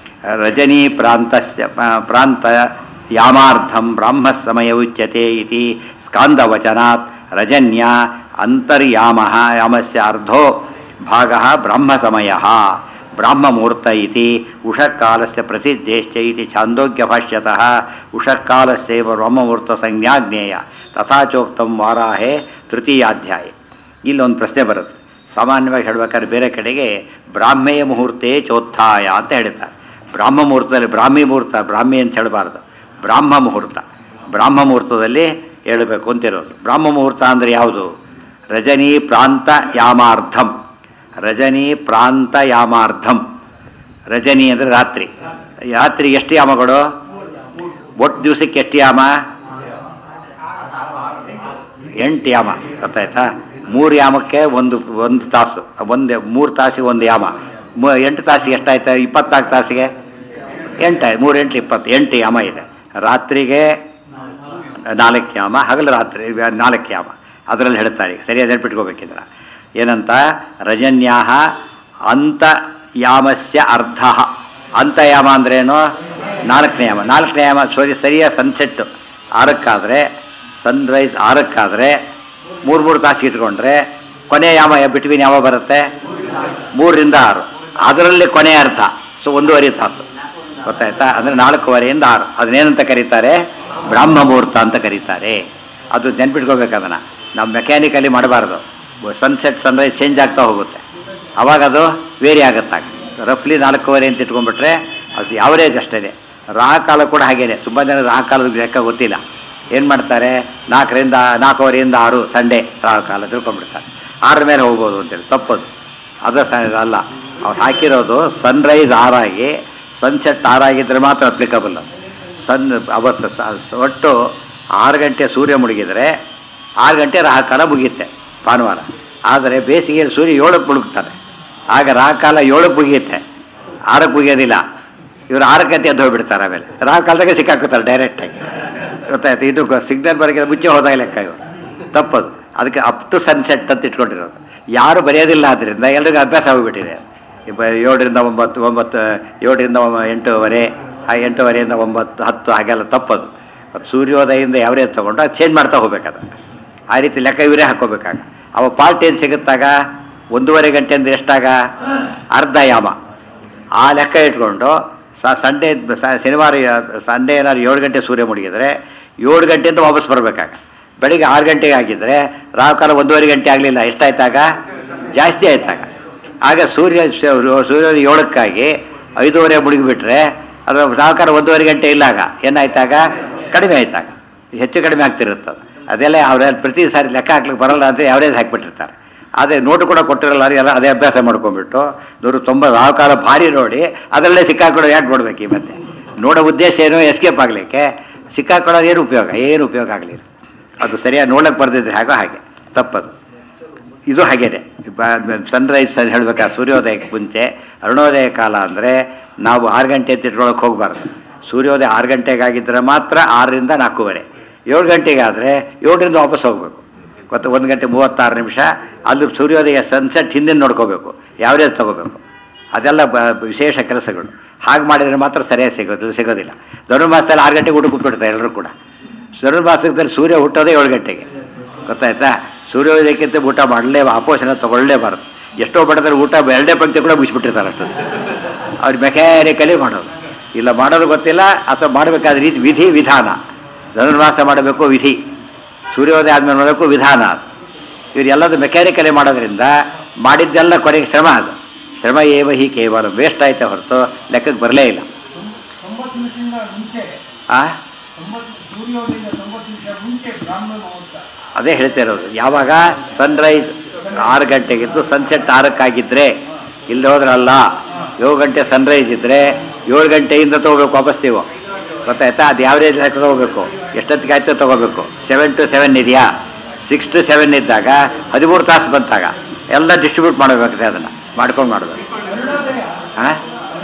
ರಜನಿ ಪ್ರಾಂತಸ್ಯ ಪ್ರಾಂತ ಯಾಮಾರ್ಧಂ ಬ್ರಾಹ್ಮ ಸಮಯ ಉಚ್ಯತೆ ಇತಿ ಸ್ಕಾಂದವಚನಾತ್ ರಜನ್ಯ ಅಂತರ್ಯಾಮ ಯಾಮಸ್ಯ ಅರ್ಧೋ ಭಾಗ ಬ್ರಾಹ್ಮ ಸಮಯ ಬ್ರಾಹ್ಮಮೂರ್ತ ಇತಿ ಉಷಃಕಾಲಸ್ಯ ಪ್ರತಿದ್ದೇಶ್ಚ ಇತಿ ಛಾಂದೋಗ್ಯ ಭಾಷ್ಯತಃ ಉಷಃಕಾಲಸ್ಯೈವ ಬ್ರಹ್ಮಮೂರ್ತ ಸಂಜ್ಞಾಜ್ಞೇಯ ತಥಾಚೋಕ್ತಂ ವಾರಾಹೇ ತೃತೀಯಾಧ್ಯಾಯ. ಇಲ್ಲೊಂದು ಪ್ರಶ್ನೆ ಬರುತ್ತೆ. ಸಾಮಾನ್ಯವಾಗಿ ಹೇಳಬೇಕಾದ್ರೆ ಬೇರೆ ಕಡೆಗೆ ಬ್ರಾಹ್ಮೆಯ ಮುಹೂರ್ತೆ ಚೋತ್ಥಾಯ ಅಂತ ಹೇಳ್ತಾರೆ. ಬ್ರಾಹ್ಮ ಮುಹೂರ್ತದಲ್ಲಿ ಬ್ರಾಹ್ಮಿ ಮುಹೂರ್ತ, ಬ್ರಾಹ್ಮಿ ಅಂತ ಹೇಳಬಾರ್ದು, ಬ್ರಾಹ್ಮ ಮುಹೂರ್ತ. ಬ್ರಾಹ್ಮ ಮುಹೂರ್ತದಲ್ಲಿ ಹೇಳಬೇಕು ಅಂತಿರೋದು. ಬ್ರಾಹ್ಮ ಮುಹೂರ್ತ ಅಂದರೆ ಯಾವುದು? ರಜನಿ ಪ್ರಾಂತ ಯಾಮಾರ್ಧಂ. ರಜನಿ ಪ್ರಾಂತ ಯಾಮಾರ್ಧಂ. ರಜನಿ ಅಂದರೆ ರಾತ್ರಿ. ರಾತ್ರಿ ಎಷ್ಟು ಯಾಮಗಳು? ಒಟ್ಟು ದಿವಸಕ್ಕೆ ಎಷ್ಟು ಯಾಮ? ಎಂಟು ಯಾಮ. ಗೊತ್ತಾಯ್ತಾ? ಮೂರು ಯಾಮಕ್ಕೆ ಒಂದು ಒಂದು ತಾಸು, ಒಂದು ಮೂರು ತಾಸಿಗೆ ಒಂದು ಯಾಮ. ಎಂಟು ತಾಸಿಗೆ ಎಷ್ಟಾಯ್ತು? ಇಪ್ಪತ್ನಾಲ್ಕು ತಾಸಿಗೆ ಎಂಟಾಯ್ತು. ಮೂರು ಎಂಟು ಇಪ್ಪತ್ತು, ಎಂಟು ಯಾಮ ಇದೆ. ರಾತ್ರಿಗೆ ನಾಲ್ಕು ಯಾಮ, ಹಗಲು ರಾತ್ರಿ ನಾಲ್ಕು ಯಾಮ. ಅದರಲ್ಲಿ ಹೇಳ್ತಾರೆ. ಈಗ ಸರಿಯಾಗಿ ನೆನಪಿಟ್ಕೋಬೇಕಿದ್ರೆ ಏನಂತ? ರಜನ್ಯಾಹ ಅಂತಯಾಮಸ್ಯ ಅರ್ಧ. ಅಂತಯಾಮ ಅಂದ್ರೇನು? ನಾಲ್ಕನೇ ಯಾಮ. ನಾಲ್ಕನೇ ಯಾಮ ಸೂರ್ಯ ಸರಿಯಾದ ಸನ್ಸೆಟ್ ಆರಕ್ಕಾದರೆ, ಸನ್ರೈಸ್ ಆರಕ್ಕಾದರೆ ಮೂರು ಮೂರು ತಾಸಿಗೆ ಇಟ್ಕೊಂಡ್ರೆ ಕೊನೆಯ ಯಾಮ ಬಿಟ್ವೀನ್ ಯಾವ ಬರುತ್ತೆ? ಮೂರರಿಂದ ಆರು. ಅದರಲ್ಲಿ ಕೊನೆಯ ಅರ್ಧ, ಸೊ ಒಂದೂವರೆ ತಾಸು. ಗೊತ್ತಾಯ್ತಾ? ಅಂದರೆ ನಾಲ್ಕೂವರೆಯಿಂದ ಆರು. ಅದನ್ನೇನಂತ ಕರೀತಾರೆ? ಬ್ರಾಹ್ಮ ಮುಹೂರ್ತ ಅಂತ ಕರೀತಾರೆ. ಅದು ನೆನ್ಪಿಟ್ಕೋಬೇಕು. ಅದನ್ನು ನಾವು ಮೆಕ್ಯಾನಿಕಲಿ ಮಾಡಬಾರ್ದು. ಸನ್ಸೆಟ್ ಸನ್ರೈಸ್ ಚೇಂಜ್ ಆಗ್ತಾ ಹೋಗುತ್ತೆ, ಅವಾಗ ಅದು ವೇರಿ ಆಗುತ್ತಾಗ. ರಫ್ಲಿ ನಾಲ್ಕೂವರೆ ಅಂತ ಇಟ್ಕೊಂಡ್ಬಿಟ್ರೆ ಅದು ಯಾವರೇಜ್ ಅಷ್ಟೇ. ರಾಹಕಾಲ ಕೂಡ ಹಾಗೇನೆ. ತುಂಬ ಜನ ರಾಹಕಾಲದ ಲೆಕ್ಕ ಗೊತ್ತಿಲ್ಲ. ಏನು ಮಾಡ್ತಾರೆ? ನಾಲ್ಕರಿಂದ ನಾಲ್ಕೂವರೆಯಿಂದ ಆರು ಸಂಡೇ ರಾಹಕಾಲ ತಿಳ್ಕೊಂಡ್ಬಿಡ್ತಾರೆ. ಆರ ಮೇಲೆ ಹೋಗ್ಬೋದು ಅಂತೇಳಿ. ತಪ್ಪದು. ಅದು ಸ ಅಲ್ಲ. ಅವ್ರು ಹಾಕಿರೋದು ಸನ್ರೈಸ್ ಆರಾಗಿ ಸನ್ಸೆಟ್ ಆರಾಗಿದ್ದರೆ ಮಾತ್ರ ಅಪ್ಲಿಕಬಲ್. ಸನ್ ಅವತ್ತು ಒಟ್ಟು ಆರು ಗಂಟೆ ಸೂರ್ಯ ಮುಳುಗಿದರೆ ಆರು ಗಂಟೆ ರಾಹಕಾಲ ಮುಗಿಯುತ್ತೆ ಭಾನುವಾರ. ಆದರೆ ಬೇಸಿಗೆಯಲ್ಲಿ ಸೂರ್ಯ ಏಳಕ್ಕೆ ಮುಳುಗ್ತಾರೆ, ಆಗ ರಾಹಕಾಲ ಏಳಕ್ಕೆ ಮುಗಿಯುತ್ತೆ, ಆರಕ್ಕೆ ಮುಗಿಯೋದಿಲ್ಲ. ಇವರು ಆರು ಗಂಟೆ ಎದ್ದು ಹೋಗ್ಬಿಡ್ತಾರೆ. ಆಮೇಲೆ ರಾಹಕಾಲದಾಗೆ ಸಿಕ್ಕಾಕೋತಾರೆ ಡೈರೆಕ್ಟಾಗಿ. ಗೊತ್ತಾಯ್ತು? ಇದು ಸಿಗ್ನಲ್ ಬರೋಕ್ಕೆ ಮುಂಚೆ ಹೋದಾಗ ಲೆಕ್ಕ. ಇವರು ತಪ್ಪದು. ಅದಕ್ಕೆ ಅಪ್ ಟು ಸನ್ಸೆಟ್ ಅಂತ ಇಟ್ಕೊಂಡಿರೋದು. ಯಾರು ಬರೆಯೋದಿಲ್ಲ. ಆದ್ದರಿಂದ ಎಲ್ರಿಗೂ ಅಭ್ಯಾಸ ಆಗಿಬಿಟ್ಟಿದೆ. ಏಳರಿಂದ ಒಂಬತ್ತು, ಒಂಬತ್ತು ಏಳರಿಂದ ಎಂಟೂವರೆ, ಆ ಎಂಟೂವರೆಯಿಂದ ಒಂಬತ್ತು ಹತ್ತು ಹಾಗೆಲ್ಲ ತಪ್ಪದು. ಅದು ಸೂರ್ಯೋದಯದಿಂದ ಯಾವರೇ ತೊಗೊಂಡು ಅದು ಚೇಂಜ್ ಮಾಡ್ತಾ ಹೋಗ್ಬೇಕಾದ. ಆ ರೀತಿ ಲೆಕ್ಕ ಇವರೇ ಹಾಕ್ಕೋಬೇಕಾಗ. ಅವ ಪಾರ್ಟ್ ಏನು ಸಿಗುತ್ತಾಗ? ಒಂದೂವರೆ ಗಂಟೆ ಅಂದರೆ ಎಷ್ಟಾಗ? ಅರ್ಧ ಯಾಮ. ಆ ಲೆಕ್ಕ ಇಟ್ಕೊಂಡು ಸ ಸಂಡೇ ಶನಿವಾರ ಸಂಡೇ ಏನಾದ್ರು ಏಳು ಗಂಟೆ ಸೂರ್ಯ ಮುಳುಗಿದರೆ ಏಳು ಗಂಟೆಯಿಂದ ವಾಪಸ್ ಬರಬೇಕಾಗ. ಬೆಳಿಗ್ಗೆ ಆರು ಗಂಟೆಗೆ ಆಗಿದ್ದರೆ ರಾಹುಕಾಲ ಒಂದೂವರೆ ಗಂಟೆ ಆಗಲಿಲ್ಲ, ಎಷ್ಟಾಯ್ತಾಗ? ಜಾಸ್ತಿ ಆಯ್ತಾಗ. ಆಗ ಸೂರ್ಯ ಸೂರ್ಯ ಏಳಕ್ಕಾಗಿ ಐದೂವರೆ ಮುಳುಗಿಬಿಟ್ರೆ ಅದು ರಾಹುಕಾಲ ಒಂದೂವರೆ ಗಂಟೆ ಇಲ್ಲಾಗ ಏನಾಯ್ತಾಗ? ಕಡಿಮೆ ಆಯ್ತಾಗ. ಹೆಚ್ಚು ಕಡಿಮೆ ಆಗ್ತಿರುತ್ತದೆ. ಅದೆಲ್ಲ ಅವ್ರ ಪ್ರತಿ ಸಾರಿ ಲೆಕ್ಕ ಹಾಕ್ಲಿಕ್ಕೆ ಬರಲ್ಲ ಅಂತ ಯಾವರೇಜ್ ಹಾಕಿಬಿಟ್ಟಿರ್ತಾರೆ. ಆದರೆ ನೋಟು ಕೂಡ ಕೊಟ್ಟಿರಲ್ಲ. ಎಲ್ಲ ಅದೇ ಅಭ್ಯಾಸ ಮಾಡ್ಕೊಂಡ್ಬಿಟ್ಟು ನೂರ ತೊಂಬತ್ತು ರಾಹುಕಾಲ ಭಾರಿ ನೋಡಿ ಅದರಲ್ಲೇ ಸಿಕ್ಕಾಕೊಳ್ಳೋ ಯಾಕೆ ನೋಡ್ಬೇಕು? ಈ ಮತ್ತೆ ನೋಡೋ ಉದ್ದೇಶ ಏನು? ಎಸ್ಕೇಪ್ ಆಗಲಿಕ್ಕೆ. ಸಿಕ್ಕಾಕೊಳ್ಳೋದು ಏನು ಉಪಯೋಗ? ಏನು ಉಪಯೋಗ ಆಗಲಿಲ್ಲ. ಅದು ಸರಿಯಾಗಿ ನೋಡಕ್ಕೆ ಬರ್ದಿದ್ರೆ ಹಾಗೋ ಹಾಗೆ. ತಪ್ಪದು. ಇದು ಹಾಗೇನೆ. ಸನ್ರೈಸ್ ಹೇಳ್ಬೇಕಾದ್ರೆ ಸೂರ್ಯೋದಯಕ್ಕೆ ಮುಂಚೆ ಅರುಣೋದಯ ಕಾಲ ಅಂದರೆ ನಾವು ಆರು ಗಂಟೆ ಅಂತ ಇಟ್ಕೊಳಕ್ಕೆ ಹೋಗಬಾರ್ದು. ಸೂರ್ಯೋದಯ ಆರು ಗಂಟೆಗಾಗಿದ್ದರೆ ಮಾತ್ರ ಆರರಿಂದ ನಾಲ್ಕೂವರೆ. ಏಳು ಗಂಟೆಗಾದರೆ ಏಳರಿಂದ ವಾಪಸ್ ಹೋಗಬೇಕು. ಮತ್ತು ಒಂದು ಗಂಟೆ ಮೂವತ್ತಾರು ನಿಮಿಷ ಅಲ್ಲಿ ಸೂರ್ಯೋದಯ ಸನ್ಸೆಟ್ ಹಿಂದಿನ ನೋಡ್ಕೋಬೇಕು, ಯಾವರೇಜ್ ತೊಗೋಬೇಕು. ಅದೆಲ್ಲ ಬ ವಿಶೇಷ ಕೆಲಸಗಳು. ಹಾಗೆ ಮಾಡಿದರೆ ಮಾತ್ರ ಸರಿಯಾಗಿ ಸಿಗೋದು ಸಿಗೋದಿಲ್ಲ. ಧನುರ್ಮಾಸದಲ್ಲಿ ಆರು ಗಂಟೆಗೆ ಊಟ ಕೂತ್ಬಿಡ್ತಾರೆ ಎಲ್ಲರೂ ಕೂಡ. ಧನುರ್ಮಾಸದಲ್ಲಿ ಸೂರ್ಯ ಹುಟ್ಟೋದೇ ಏಳು ಗಂಟೆಗೆ, ಗೊತ್ತಾಯ್ತಾ? ಸೂರ್ಯೋದಯಕ್ಕಿಂತ ಊಟ ಮಾಡಲೇ ಅಪೋಷಣ ತೊಗೊಳ್ಳೇಬಾರ್ದು. ಎಷ್ಟೋ ಬಡದಲ್ಲಿ ಊಟ ಎರಡೇ ಪಂಕ್ತಿ ಕೂಡ ಮುಗಿಸ್ಬಿಟ್ಟಿರ್ತಾರೆ ಅಷ್ಟು. ಅವ್ರು ಮೆಕ್ಯಾನಿಕಲಿ ಮಾಡೋದು, ಇಲ್ಲ ಮಾಡೋದು ಗೊತ್ತಿಲ್ಲ, ಅಥವಾ ಮಾಡಬೇಕಾದ ರೀತಿ ವಿಧಿ ವಿಧಾನ. ಧನುರ್ಮಾಸ ಮಾಡಬೇಕು ವಿಧಿ, ಸೂರ್ಯೋದಯ ಆದಮೇಲೆ ಮಾಡಬೇಕು ವಿಧಾನ. ಇವ್ರು ಎಲ್ಲದು ಮೆಕ್ಯಾನಿಕಲಿ ಮಾಡೋದ್ರಿಂದ ಮಾಡಿದ್ದೆಲ್ಲ ಕೊನೆಗೆ ಶ್ರಮ. ಅದು ಶ್ರಮ ಏವ ಹೀ ಕೇವಲ ವೇಸ್ಟ್ ಆಯ್ತಾ ಹೊರತು ಲೆಕ್ಕಕ್ಕೆ ಬರಲೇ ಇಲ್ಲ. ಆ ಅದೇ ಹೇಳ್ತಾ ಇರೋದು. ಯಾವಾಗ ಸನ್ರೈಸ್ ಆರು ಗಂಟೆಗಿದ್ದು ಸನ್ಸೆಟ್ ಆರಕ್ಕಾಗಿದ್ದರೆ ಇಲ್ಲಿ ಹೋದ್ರಲ್ಲ, ಏಳು ಗಂಟೆ ಸನ್ರೈಸ್ ಇದ್ದರೆ ಏಳು ಗಂಟೆಯಿಂದ ತೊಗೋಬೇಕು ವಾಪಸ್ ನೀವು, ಗೊತ್ತಾಯ್ತಾ? ಅದು ಯಾವ್ರೇಜ್ ಲೆಕ್ಕ ತೊಗೋಬೇಕು, ಎಷ್ಟೊತ್ತಿಗೆ ಆಯ್ತು ತೊಗೋಬೇಕು. ಸೆವೆನ್ ಟು ಸೆವೆನ್ ಇದೆಯಾ, ಸಿಕ್ಸ್ ಟು ಸೆವೆನ್ ಇದ್ದಾಗ ಹದಿಮೂರು ತಾಸು ಬಂತಾಗ ಎಲ್ಲ ಡಿಸ್ಟ್ರಿಬ್ಯೂಟ್ ಮಾಡಬೇಕಾಗುತ್ತೆ, ಅದನ್ನು ಮಾಡ್ಕೊಂಡು ಮಾಡಬೇಕು. ಹಾಂ,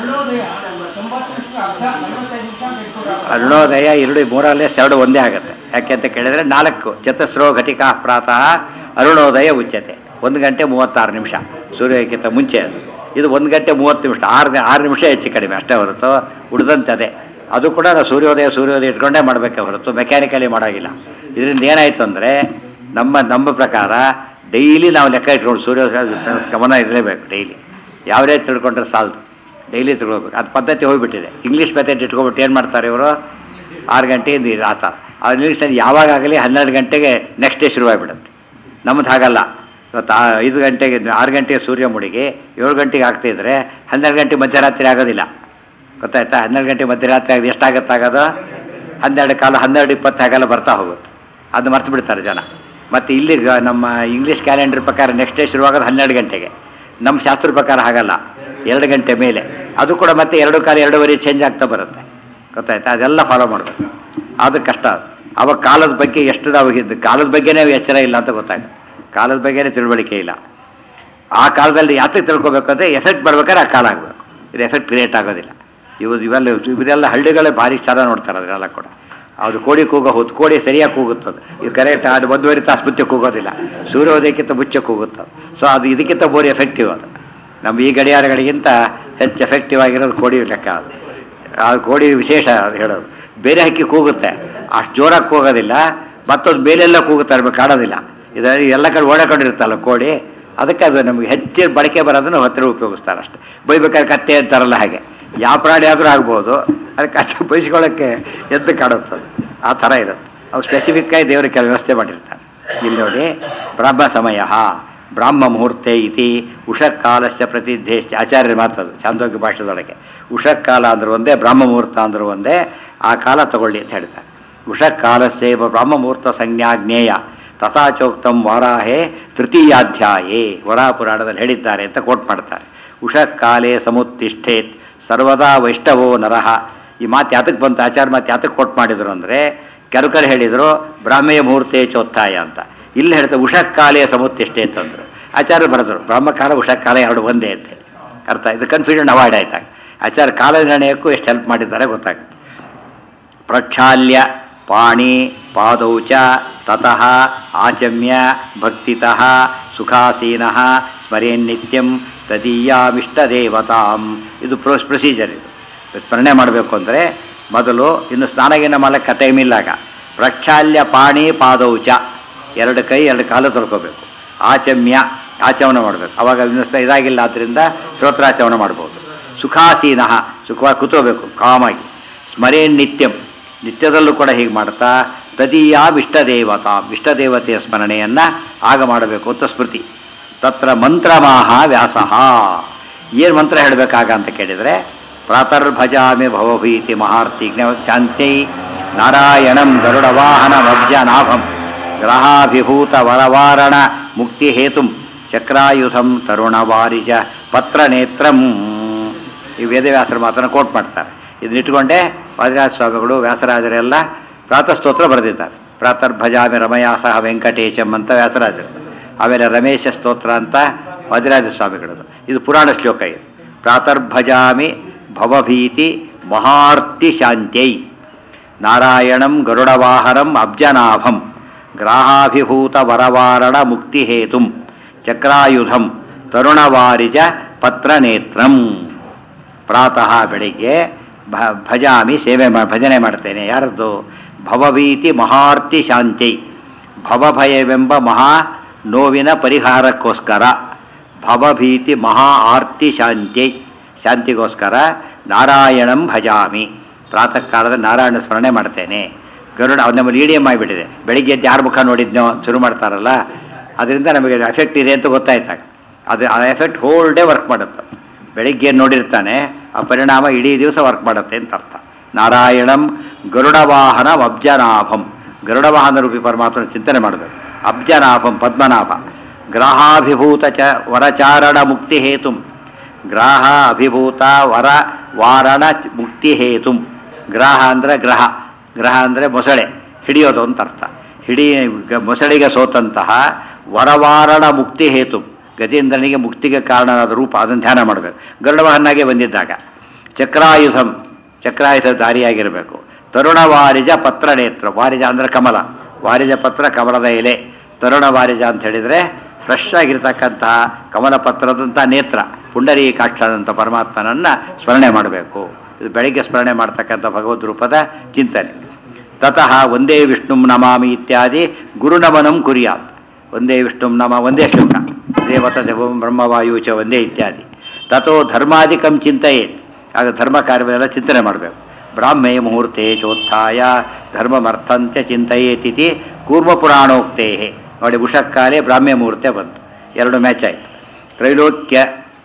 ಅರುಣೋದಯ ಎರಡು ಮೂರಲ್ಲೇ ಎರಡು ಒಂದೇ ಆಗುತ್ತೆ. ಯಾಕೆ ಅಂತ ಕೇಳಿದರೆ ನಾಲ್ಕು ಚತಸ್ರೋ ಘಟಿಕಾ ಪ್ರಾತಃ ಅರುಣೋದಯ ಉಚ್ಯತೆ. ಒಂದು ಗಂಟೆ ಮೂವತ್ತಾರು ನಿಮಿಷ ಸೂರ್ಯಕ್ಕಿಂತ ಮುಂಚೆ. ಅದು ಇದು ಒಂದು ಗಂಟೆ ಮೂವತ್ತು ನಿಮಿಷ, ಆರು ಆರು ನಿಮಿಷ ಹೆಚ್ಚು ಕಡಿಮೆ ಅಷ್ಟೇ ಹೊರತು ಉಳಿದಂಥದ್ದೇ. ಅದು ಕೂಡ ನಾವು ಸೂರ್ಯೋದಯ ಸೂರ್ಯೋದಯ ಇಟ್ಕೊಂಡೇ ಮಾಡಬೇಕೆ ಹೊರತು ಮೆಕ್ಯಾನಿಕಲಿ ಮಾಡೋಗಿಲ್ಲ. ಇದರಿಂದ ಏನಾಯಿತು ಅಂದರೆ ನಮ್ಮ ನಮ್ಮ ಪ್ರಕಾರ ಡೈಲಿ ನಾವು ಲೆಕ್ಕ ಇಟ್ಕೊಂಡು ಸೂರ್ಯೋದಯ ಗಮನ ಇರಲೇಬೇಕು. ಡೈಲಿ ಯಾವುದೇ ತಿಳ್ಕೊಂಡ್ರೆ ಸಾಲದು, ಡೈಲಿ ತಿಳ್ಕೊಬೇಕು. ಅದು ಪದ್ಧತಿ ಹೋಗಿಬಿಟ್ಟಿದೆ. ಇಂಗ್ಲೀಷ್ ಮೆಥಡ್ ಇಟ್ಕೊಬಿಟ್ಟು ಏನು ಮಾಡ್ತಾರೆ ಇವರು, ಆರು ಗಂಟೆಯಿಂದ ಇದು ಆ ಥರ. ಆ ಇಂಗ್ಲೀಷ್ನಲ್ಲಿ ಯಾವಾಗಲಿ ಹನ್ನೆರಡು ಗಂಟೆಗೆ ನೆಕ್ಸ್ಟ್ ಡೇ ಶುರುವಾಗಿಬಿಡುತ್ತೆ. ನಮ್ಮದು ಹಾಗಲ್ಲ. ಇವತ್ತು ಐದು ಗಂಟೆಗೆ ಆರು ಗಂಟೆಗೆ ಸೂರ್ಯ ಮುಡಿಗೆ ಏಳು ಗಂಟೆಗೆ ಆಗ್ತಾಯಿದ್ರೆ ಹನ್ನೆರಡು ಗಂಟೆ ಮಧ್ಯರಾತ್ರಿ ಆಗೋದಿಲ್ಲ, ಗೊತ್ತಾಯ್ತಾ? ಹನ್ನೆರಡು ಗಂಟೆ ಮಧ್ಯರಾತ್ರಿ ಆಗೋದು ಎಷ್ಟಾಗತ್ತೆ ಆಗೋದು, ಹನ್ನೆರಡು ಕಾಲ ಹನ್ನೆರಡು ಇಪ್ಪತ್ತು ಹಾಗೆಲ್ಲ ಬರ್ತಾ ಹೋಗುತ್ತೆ. ಅದು ಮರ್ತು ಬಿಡ್ತಾರೆ ಜನ. ಮತ್ತು ಇಲ್ಲಿ ನಮ್ಮ ಇಂಗ್ಲೀಷ್ ಕ್ಯಾಲೆಂಡರ್ ಪ್ರಕಾರ ನೆಕ್ಸ್ಟ್ ಡೇ ಶುರುವಾಗೋದು ಹನ್ನೆರಡು ಗಂಟೆಗೆ, ನಮ್ಮ ಶಾಸ್ತ್ರ ಪ್ರಕಾರ ಹಾಗಲ್ಲ, ಎರಡು ಗಂಟೆ ಮೇಲೆ. ಅದು ಕೂಡ ಮತ್ತೆ ಎರಡು ಕಾಲ ಎರಡೂವರೆ ಚೇಂಜ್ ಆಗ್ತಾ ಬರುತ್ತೆ, ಗೊತ್ತಾಯ್ತಾ? ಅದೆಲ್ಲ ಫಾಲೋ ಮಾಡಬೇಕು. ಅದು ಕಷ್ಟ. ಅವಾಗ ಕಾಲದ ಬಗ್ಗೆ ಎಷ್ಟು ನಾವು ಕಾಲದ ಬಗ್ಗೆನೇ ಎಚ್ಚರ ಇಲ್ಲ ಅಂತ ಗೊತ್ತಾಗುತ್ತೆ, ಕಾಲದ ಬಗ್ಗೆನೇ ತಿಳುವಳಿಕೆ ಇಲ್ಲ. ಆ ಕಾಲದಲ್ಲಿ ಯಾತಕ್ಕೆ ತಿಳ್ಕೊಬೇಕಂದ್ರೆ ಎಫೆಕ್ಟ್ ಬರ್ಬೇಕಾದ್ರೆ ಆ ಕಾಲ ಆಗಬೇಕು. ಇದು ಎಫೆಕ್ಟ್ ಕ್ರಿಯೇಟ್ ಆಗೋದಿಲ್ಲ. ಇವು ಇವೆಲ್ಲ ಇವರೆಲ್ಲ ಹಳ್ಳಿಗಳೇ ಭಾರಿ ಚೆನ್ನಾಗಿ ನೋಡ್ತಾರೆ ಅದನ್ನೆಲ್ಲ ಕೂಡ. ಅದು ಕೋಡಿ ಕೂಗೋ ಹೊತ್ತು ಕೋಡಿ ಸರಿಯಾಗಿ ಕೂಗುತ್ತದೆ. ಇದು ಕರೆಕ್ಟ್ ಅದು ಒಂದುವರೆ ತಾಸು ಮುಂಚೆ ಕೂಗೋದಿಲ್ಲ, ಸೂರ್ಯೋದಯಕ್ಕಿಂತ ಮುಂಚೆ ಕೂಗುತ್ತದೆ. ಸೊ ಅದು ಇದಕ್ಕಿಂತ ಬೋರಿ ಎಫೆಕ್ಟಿವ್. ಅದು ನಮ್ಮ ಈ ಗಡಿಯಾರಗಳಿಗಿಂತ ಹೆಚ್ಚು ಎಫೆಕ್ಟಿವ್ ಆಗಿರೋದು ಕೋಡಿ ಲೆಕ್ಕ. ಅದು ಆ ಕೋಡಿ ವಿಶೇಷ ಅದು ಹೇಳೋದು. ಬೇರೆ ಹಕ್ಕಿ ಕೂಗುತ್ತೆ, ಅಷ್ಟು ಜೋರಾಗಿ ಕೂಗೋದಿಲ್ಲ, ಮತ್ತೊಂದು ಬೇರೆಲ್ಲ ಕೂಗುತ್ತಾ ಇರ್ಬೇಕು, ಕಾಣೋದಿಲ್ಲ. ಇದರಲ್ಲಿ ಎಲ್ಲ ಕಡೆ ಓಡಾಕೊಂಡಿರುತ್ತಲ್ಲ ಕೋಡಿ, ಅದಕ್ಕೆ ಅದು ನಮಗೆ ಹೆಚ್ಚು ಬಳಕೆ ಬರೋದನ್ನು ಹತ್ತಿರ ಉಪಯೋಗಿಸ್ತಾರೆ ಅಷ್ಟೆ. ಬೈಬೇಕಾದ್ರೆ ಕತ್ತೆ ಅಂತಾರಲ್ಲ ಹಾಗೆ, ಯಾವ ಪ್ರಾಣಿ ಆದರೂ ಆಗ್ಬೋದು, ಅದಕ್ಕೆ ಕತ್ತೆ ಬೈಸ್ಕೊಳ್ಳೋಕ್ಕೆ ಎದ್ದು ಕಾಣುತ್ತದೆ. ಆ ಥರ ಇರುತ್ತೆ. ಅವು ಸ್ಪೆಸಿಫಿಕ್ಕಾಗಿ ದೇವರಿಗೆ ಕೆಲವು ವ್ಯವಸ್ಥೆ ಮಾಡಿರ್ತಾರೆ. ಇಲ್ಲಿ ನೋಡಿ, ಬ್ರಹ್ಮ ಸಮಯ ಬ್ರಾಹ್ಮ ಮುಹೂರ್ತೆ ಇತಿ ಉಷಕಾಲಸ್ಯ ಪ್ರತಿದ್ದೇಶ ಆಚಾರ್ಯರು ಮಾತದು ಚಾಂದೋಗ್ಯ ಭಾಷೆದೊಳಗೆ. ಉಷಕಾಲ ಅಂದ್ರೆ ಒಂದೇ, ಬ್ರಾಹ್ಮ ಮುಹೂರ್ತ ಅಂದರೂ ಒಂದೇ. ಆ ಕಾಲ ತಗೊಳ್ಳಿ ಅಂತ ಹೇಳ್ತಾರೆ. ಉಷಕಾಲಸ್ಯೇವ ಬ್ರಾಹ್ಮ ಮುಹೂರ್ತ ಸಂಜ್ಞಾಜ್ಞೇಯ ತಥಾಚೋಕ್ತಂ ವಾರಾಹೇ ತೃತೀಯಾಧ್ಯಾಯೇ, ವರಾಹ ಪುರಾಣದಲ್ಲಿ ಹೇಳಿದ್ದಾರೆ ಅಂತ ಕೋಟ್ ಮಾಡ್ತಾರೆ. ಉಷಕಾಲೇ ಸಮುತ್ತಿಷ್ಠೇತ್ ಸರ್ವದಾ ವೈಷ್ಣವೋ ನರಹ. ಈ ಮಾತು ಯಾತಕ್ಕೆ ಬಂತು, ಆಚಾರ್ಯ ಮಾತು ಯಾತಕ್ಕೆ ಕೋಟ್ ಮಾಡಿದರು ಅಂದರೆ, ಕೆರುಕರು ಹೇಳಿದರು ಬ್ರಾಹ್ಮೆಯ ಮುಹೂರ್ತೆ ಚೋತ್ತಾಯ ಅಂತ. ಇಲ್ಲಿ ಹೇಳ್ತಾರೆ ಉಷಕಾಲೇ ಸಮುತ್ತಿಷ್ಠೆ ಅಂತಂದರು. ಆಚಾರ್ಯ ಬರೆದರು ಬ್ರಹ್ಮಕಾಲ ಉಷಕಾಲ ಎರಡು ಒಂದೇ ಅಂತ. ಅರ್ಥ, ಇದು ಕನ್ಫ್ಯೂಷನ್ ಅವಾಯ್ಡ್ ಆಯ್ತಾಗ. ಆಚಾರ್ಯ ಕಾಲ ನಿರ್ಣಯಕ್ಕೂ ಎಷ್ಟು ಹೆಲ್ಪ್ ಮಾಡಿದ್ದಾರೆ ಗೊತ್ತಾಗುತ್ತೆ. ಪ್ರಕ್ಷಾಲ್ಯ ಪಾಣಿ ಪಾದೌಚ ತತಃ ಆಚಮ್ಯ ಭಕ್ತಿತಃ ಸುಖಾಸೀನಃ ಸ್ಮರೇನ್ ನಿತ್ಯಂ ತದೀಯಾಮಿಷ್ಟದೇವತಾಂ. ಇದು ಪ್ರೊ ಪ್ರೊಸೀಜರ್. ಇದು ಸ್ಮರಣೆ ಮಾಡಬೇಕು ಅಂದರೆ ಮೊದಲು ಇನ್ನು ಸ್ನಾನಗಿನ ಮಾಡಕ್ಕೆ ಟೈಮ್ ಇಲ್ಲಾಗ ಪ್ರಕ್ಷಾಲ್ಯ ಪಾಣಿ ಪಾದೌಚ, ಎರಡು ಕೈ ಎರಡು ಕಾಲು ತೊಳ್ಕೋಬೇಕು. ಆಚಮ್ಯ ಆಚಮನ ಮಾಡಬೇಕು. ಅವಾಗ ಇದಾಗಿಲ್ಲ, ಆದ್ದರಿಂದ ಶ್ರೋತ್ರಾಚಮನ ಮಾಡ್ಬೋದು. ಸುಖಾಸೀನಃ ಸುಖವಾಗಿ ಕೂತ್ಕೋಬೇಕು ಕಾಮಾಗಿ. ಸ್ಮರೇನ್ ನಿತ್ಯಂ ನಿತ್ಯದಲ್ಲೂ ಕೂಡ ಹೀಗೆ ಮಾಡ್ತಾ ತದೀಯಾಂ ಇಷ್ಟದೇವತಾಂ ಇಷ್ಟದೇವತೆಯ ಸ್ಮರಣೆಯನ್ನು ಆಗ ಮಾಡಬೇಕು ಅಂತ ಸ್ಮೃತಿ. ತತ್ರ ಮಂತ್ರಮಾಹ ವ್ಯಾಸಃ. ಏನು ಮಂತ್ರ ಹೇಳಬೇಕಾಗ ಅಂತ ಕೇಳಿದರೆ, ಪ್ರಾತರ್ಭಜಾಮಿ ಭವಭೀತಿ ಮಹಾರ್ತಿಜ್ಞ ಶಾಂತ್ಯೈ ನಾರಾಯಣಂ ಗರುಡವಾಹನ ಮಬ್ಜನಾಭಂ ಗ್ರಹಾಭಿಭೂತ ವರವಾರಣ ಮುಕ್ತಿ ಹೇತುಂ ಚಕ್ರಾಯುಧಂ ತರುಣವಾರಿಜ ಪತ್ರನೇತ್ರಂ. ಈ ವೇದವ್ಯಾಸರ ಮಾತನ್ನು ಕೋಟ್ ಮಾಡ್ತಾರೆ. ಇದನ್ನಿಟ್ಟುಕೊಂಡೇ ವಾದಿರಾಜ ಸ್ವಾಮಿಗಳು ವ್ಯಾಸರಾಜರೆಲ್ಲ ಪ್ರಾತಃಸ್ತೋತ್ರ ಬರೆದಿದ್ದಾರೆ. ಪ್ರಾತರ್ಭಜಾಮಿ ರಮಯಾ ಸಹ ವೆಂಕಟೇಶಂ ಅಂತ ವ್ಯಾಸರಾಜರು, ಆಮೇಲೆ ರಮೇಶ ಸ್ತೋತ್ರ ಅಂತ ವಾದಿರಾಜ ಸ್ವಾಮಿಗಳದು. ಇದು ಪುರಾಣ ಶ್ಲೋಕ. ಇದು ಪ್ರಾತರ್ಭಜಾಮಿ ಭವಭೀತಿ ಮಹಾರ್ತಿ ಶಾಂತ್ಯೈ ನಾರಾಯಣಂ ಗರುಡವಾಹನಂ ಅಬ್ಜನಾಭಂ ಗ್ರಾಹಾಭಿಭೂತ ವರವಾರಣ ಮುಕ್ತಿ ಹೇತುಂ ಚಕ್ರಾಯುಧಂ ತರುಣವಾರಿಜ ಪತ್ರನೇತ್ರಂ. ಪ್ರಾತಃ ಬೆಳಿಗ್ಗೆ ಭ ಭಜಾಮಿ ಸೇವೆ ಮಾ ಭಜನೆ ಮಾಡ್ತೇನೆ. ಯಾರದ್ದು? ಭವಭೀತಿ ಮಹಾರ್ತಿ ಶಾಂತಿ. ಭವಭಯವೆಂಬ ಮಹಾ ನೋವಿನ ಪರಿಹಾರಕ್ಕೋಸ್ಕರ. ಭವಭೀತಿ ಮಹಾ ಆರ್ತಿ ಶಾಂತಿ, ಶಾಂತಿಗೋಸ್ಕರ ನಾರಾಯಣಂ ಭಜಾಮಿ. ಪ್ರಾತಃ ಕಾಲದ ನಾರಾಯಣ ಸ್ಮರಣೆ ಮಾಡ್ತೇನೆ. ಗರುಡ ಅವ್ರು ನಮ್ಮಲ್ಲಿ ಇಡಿಯಮ್ ಆಗಿಬಿಟ್ಟಿದೆ. ಬೆಳಿಗ್ಗೆ ಎದ್ದು ಯಾರ ಮುಖ ನೋಡಿದ್ನೋ ಶುರು ಮಾಡ್ತಾರಲ್ಲ, ಅದರಿಂದ ನಮಗೆ ಎಫೆಕ್ಟ್ ಇದೆ ಅಂತ ಗೊತ್ತಾಯ್ತಾಗ. ಅದು ಆ ಎಫೆಕ್ಟ್ ಹೋಲ್ ಡೇ ವರ್ಕ್ ಮಾಡುತ್ತೆ. ಬೆಳಿಗ್ಗೆ ನೋಡಿರ್ತಾನೆ, ಆ ಪರಿಣಾಮ ಇಡೀ ದಿವಸ ವರ್ಕ್ ಮಾಡುತ್ತೆ ಅಂತ ಅರ್ಥ. ನಾರಾಯಣಂ ಗರುಡವಾಹನ ಅಬ್ಜನಾಭಂ. ಗರುಡವಾಹನ ರೂಪಿ ಪರಮಾತ್ಮನ ಚಿಂತನೆ ಮಾಡಬೇಕು. ಅಬ್ಜನಾಭಂ ಪದ್ಮನಾಭ. ಗ್ರಾಹಾಭಿಭೂತ ಚ ವರಚಾರಣ ಮುಕ್ತಿ ಹೇತುಂ. ಗ್ರಾಹ ಅಭಿಭೂತ ವರ ವಾರಣ ಮುಕ್ತಿ ಹೇತುಂ. ಗ್ರಾಹ ಅಂದರೆ ಗ್ರಹ, ಗ್ರಹ ಅಂದರೆ ಮೊಸಳೆ, ಹಿಡಿಯೋದು ಅಂತ ಅರ್ಥ. ಹಿಡಿ ಮೊಸಳೆಗೆ ಸೋತಂತಹ ವರವಾರಣ ಮುಕ್ತಿ ಹೇತು, ಗಜೇಂದ್ರನಿಗೆ ಮುಕ್ತಿಗೆ ಕಾರಣವಾದ ರೂಪ, ಅದನ್ನು ಧ್ಯಾನ ಮಾಡಬೇಕು. ಗರುಡವಾಹನಾಗೆ ಬಂದಿದ್ದಾಗ. ಚಕ್ರಾಯುಧಂ, ಚಕ್ರಾಯುಧ ದಾರಿಯಾಗಿರಬೇಕು. ತರುಣ ವಾರಿಜ ಪತ್ರ ನೇತ್ರ. ವಾರಿಜ ಅಂದರೆ ಕಮಲ, ವಾರಿಜ ಪತ್ರ ಕಮಲದ ಎಲೆ. ತರುಣ ವಾರಿಜ ಅಂತ ಹೇಳಿದರೆ ಫ್ರೆಶ್ ಆಗಿರ್ತಕ್ಕಂತಹ ಕಮಲ ಪತ್ರದಂಥ ನೇತ್ರ, ಪುಂಡರೀಕಾಕ್ಷದಂಥ ಪರಮಾತ್ಮನನ್ನು ಸ್ಮರಣೆ ಮಾಡಬೇಕು. ಇದು ಬೆಳಗ್ಗೆ ಸ್ಮರಣೆ ಮಾಡ್ತಕ್ಕಂಥ ಭಗವದ್ ರೂಪದ ಚಿಂತನೆ. ತತಃ ಒಂದೇ ವಿಷ್ಣುಂ ನಮಾಮಿ ಇತ್ಯಾದಿ ಗುರುನಮನಂ ಕುರ್ಯಾತ್. ಒಂದೇ ವಿಷ್ಣುಂ ನಮ, ಒಂದೇ ಶ್ಲೋಕ. ಶ್ರೀವತ ದೇವಂ ಬ್ರಹ್ಮವಾಯು ಚ ಒಂದೇ ಇತ್ಯಾದಿ. ತಥೋ ಧರ್ಮಾಧಿಕಂ ಚಿಂತೆಯೇತ್. ಆಗ ಧರ್ಮ ಕಾರ್ಯವೆಲ್ಲ ಚಿಂತನೆ ಮಾಡಬೇಕು. ಬ್ರಾಹ್ಮೇ ಮುಹೂರ್ತೆ ಚೋತ್ಥಾಯ ಧರ್ಮಮರ್ಥಂಚ ಚಿಂತೆಯೇತಿಥಿ ಕೂರ್ಮಪುರಾಣೋಕ್ತೇ. ನೋಡಿ, ಉಷಕ್ಕಾಲೆ ಬ್ರಾಹ್ಮ್ಯ ಮುಹೂರ್ತೆ ಬಂತು, ಎರಡು ಮ್ಯಾಚ್ ಆಯಿತು. ತ್ರೈಲೋಕ್ಯ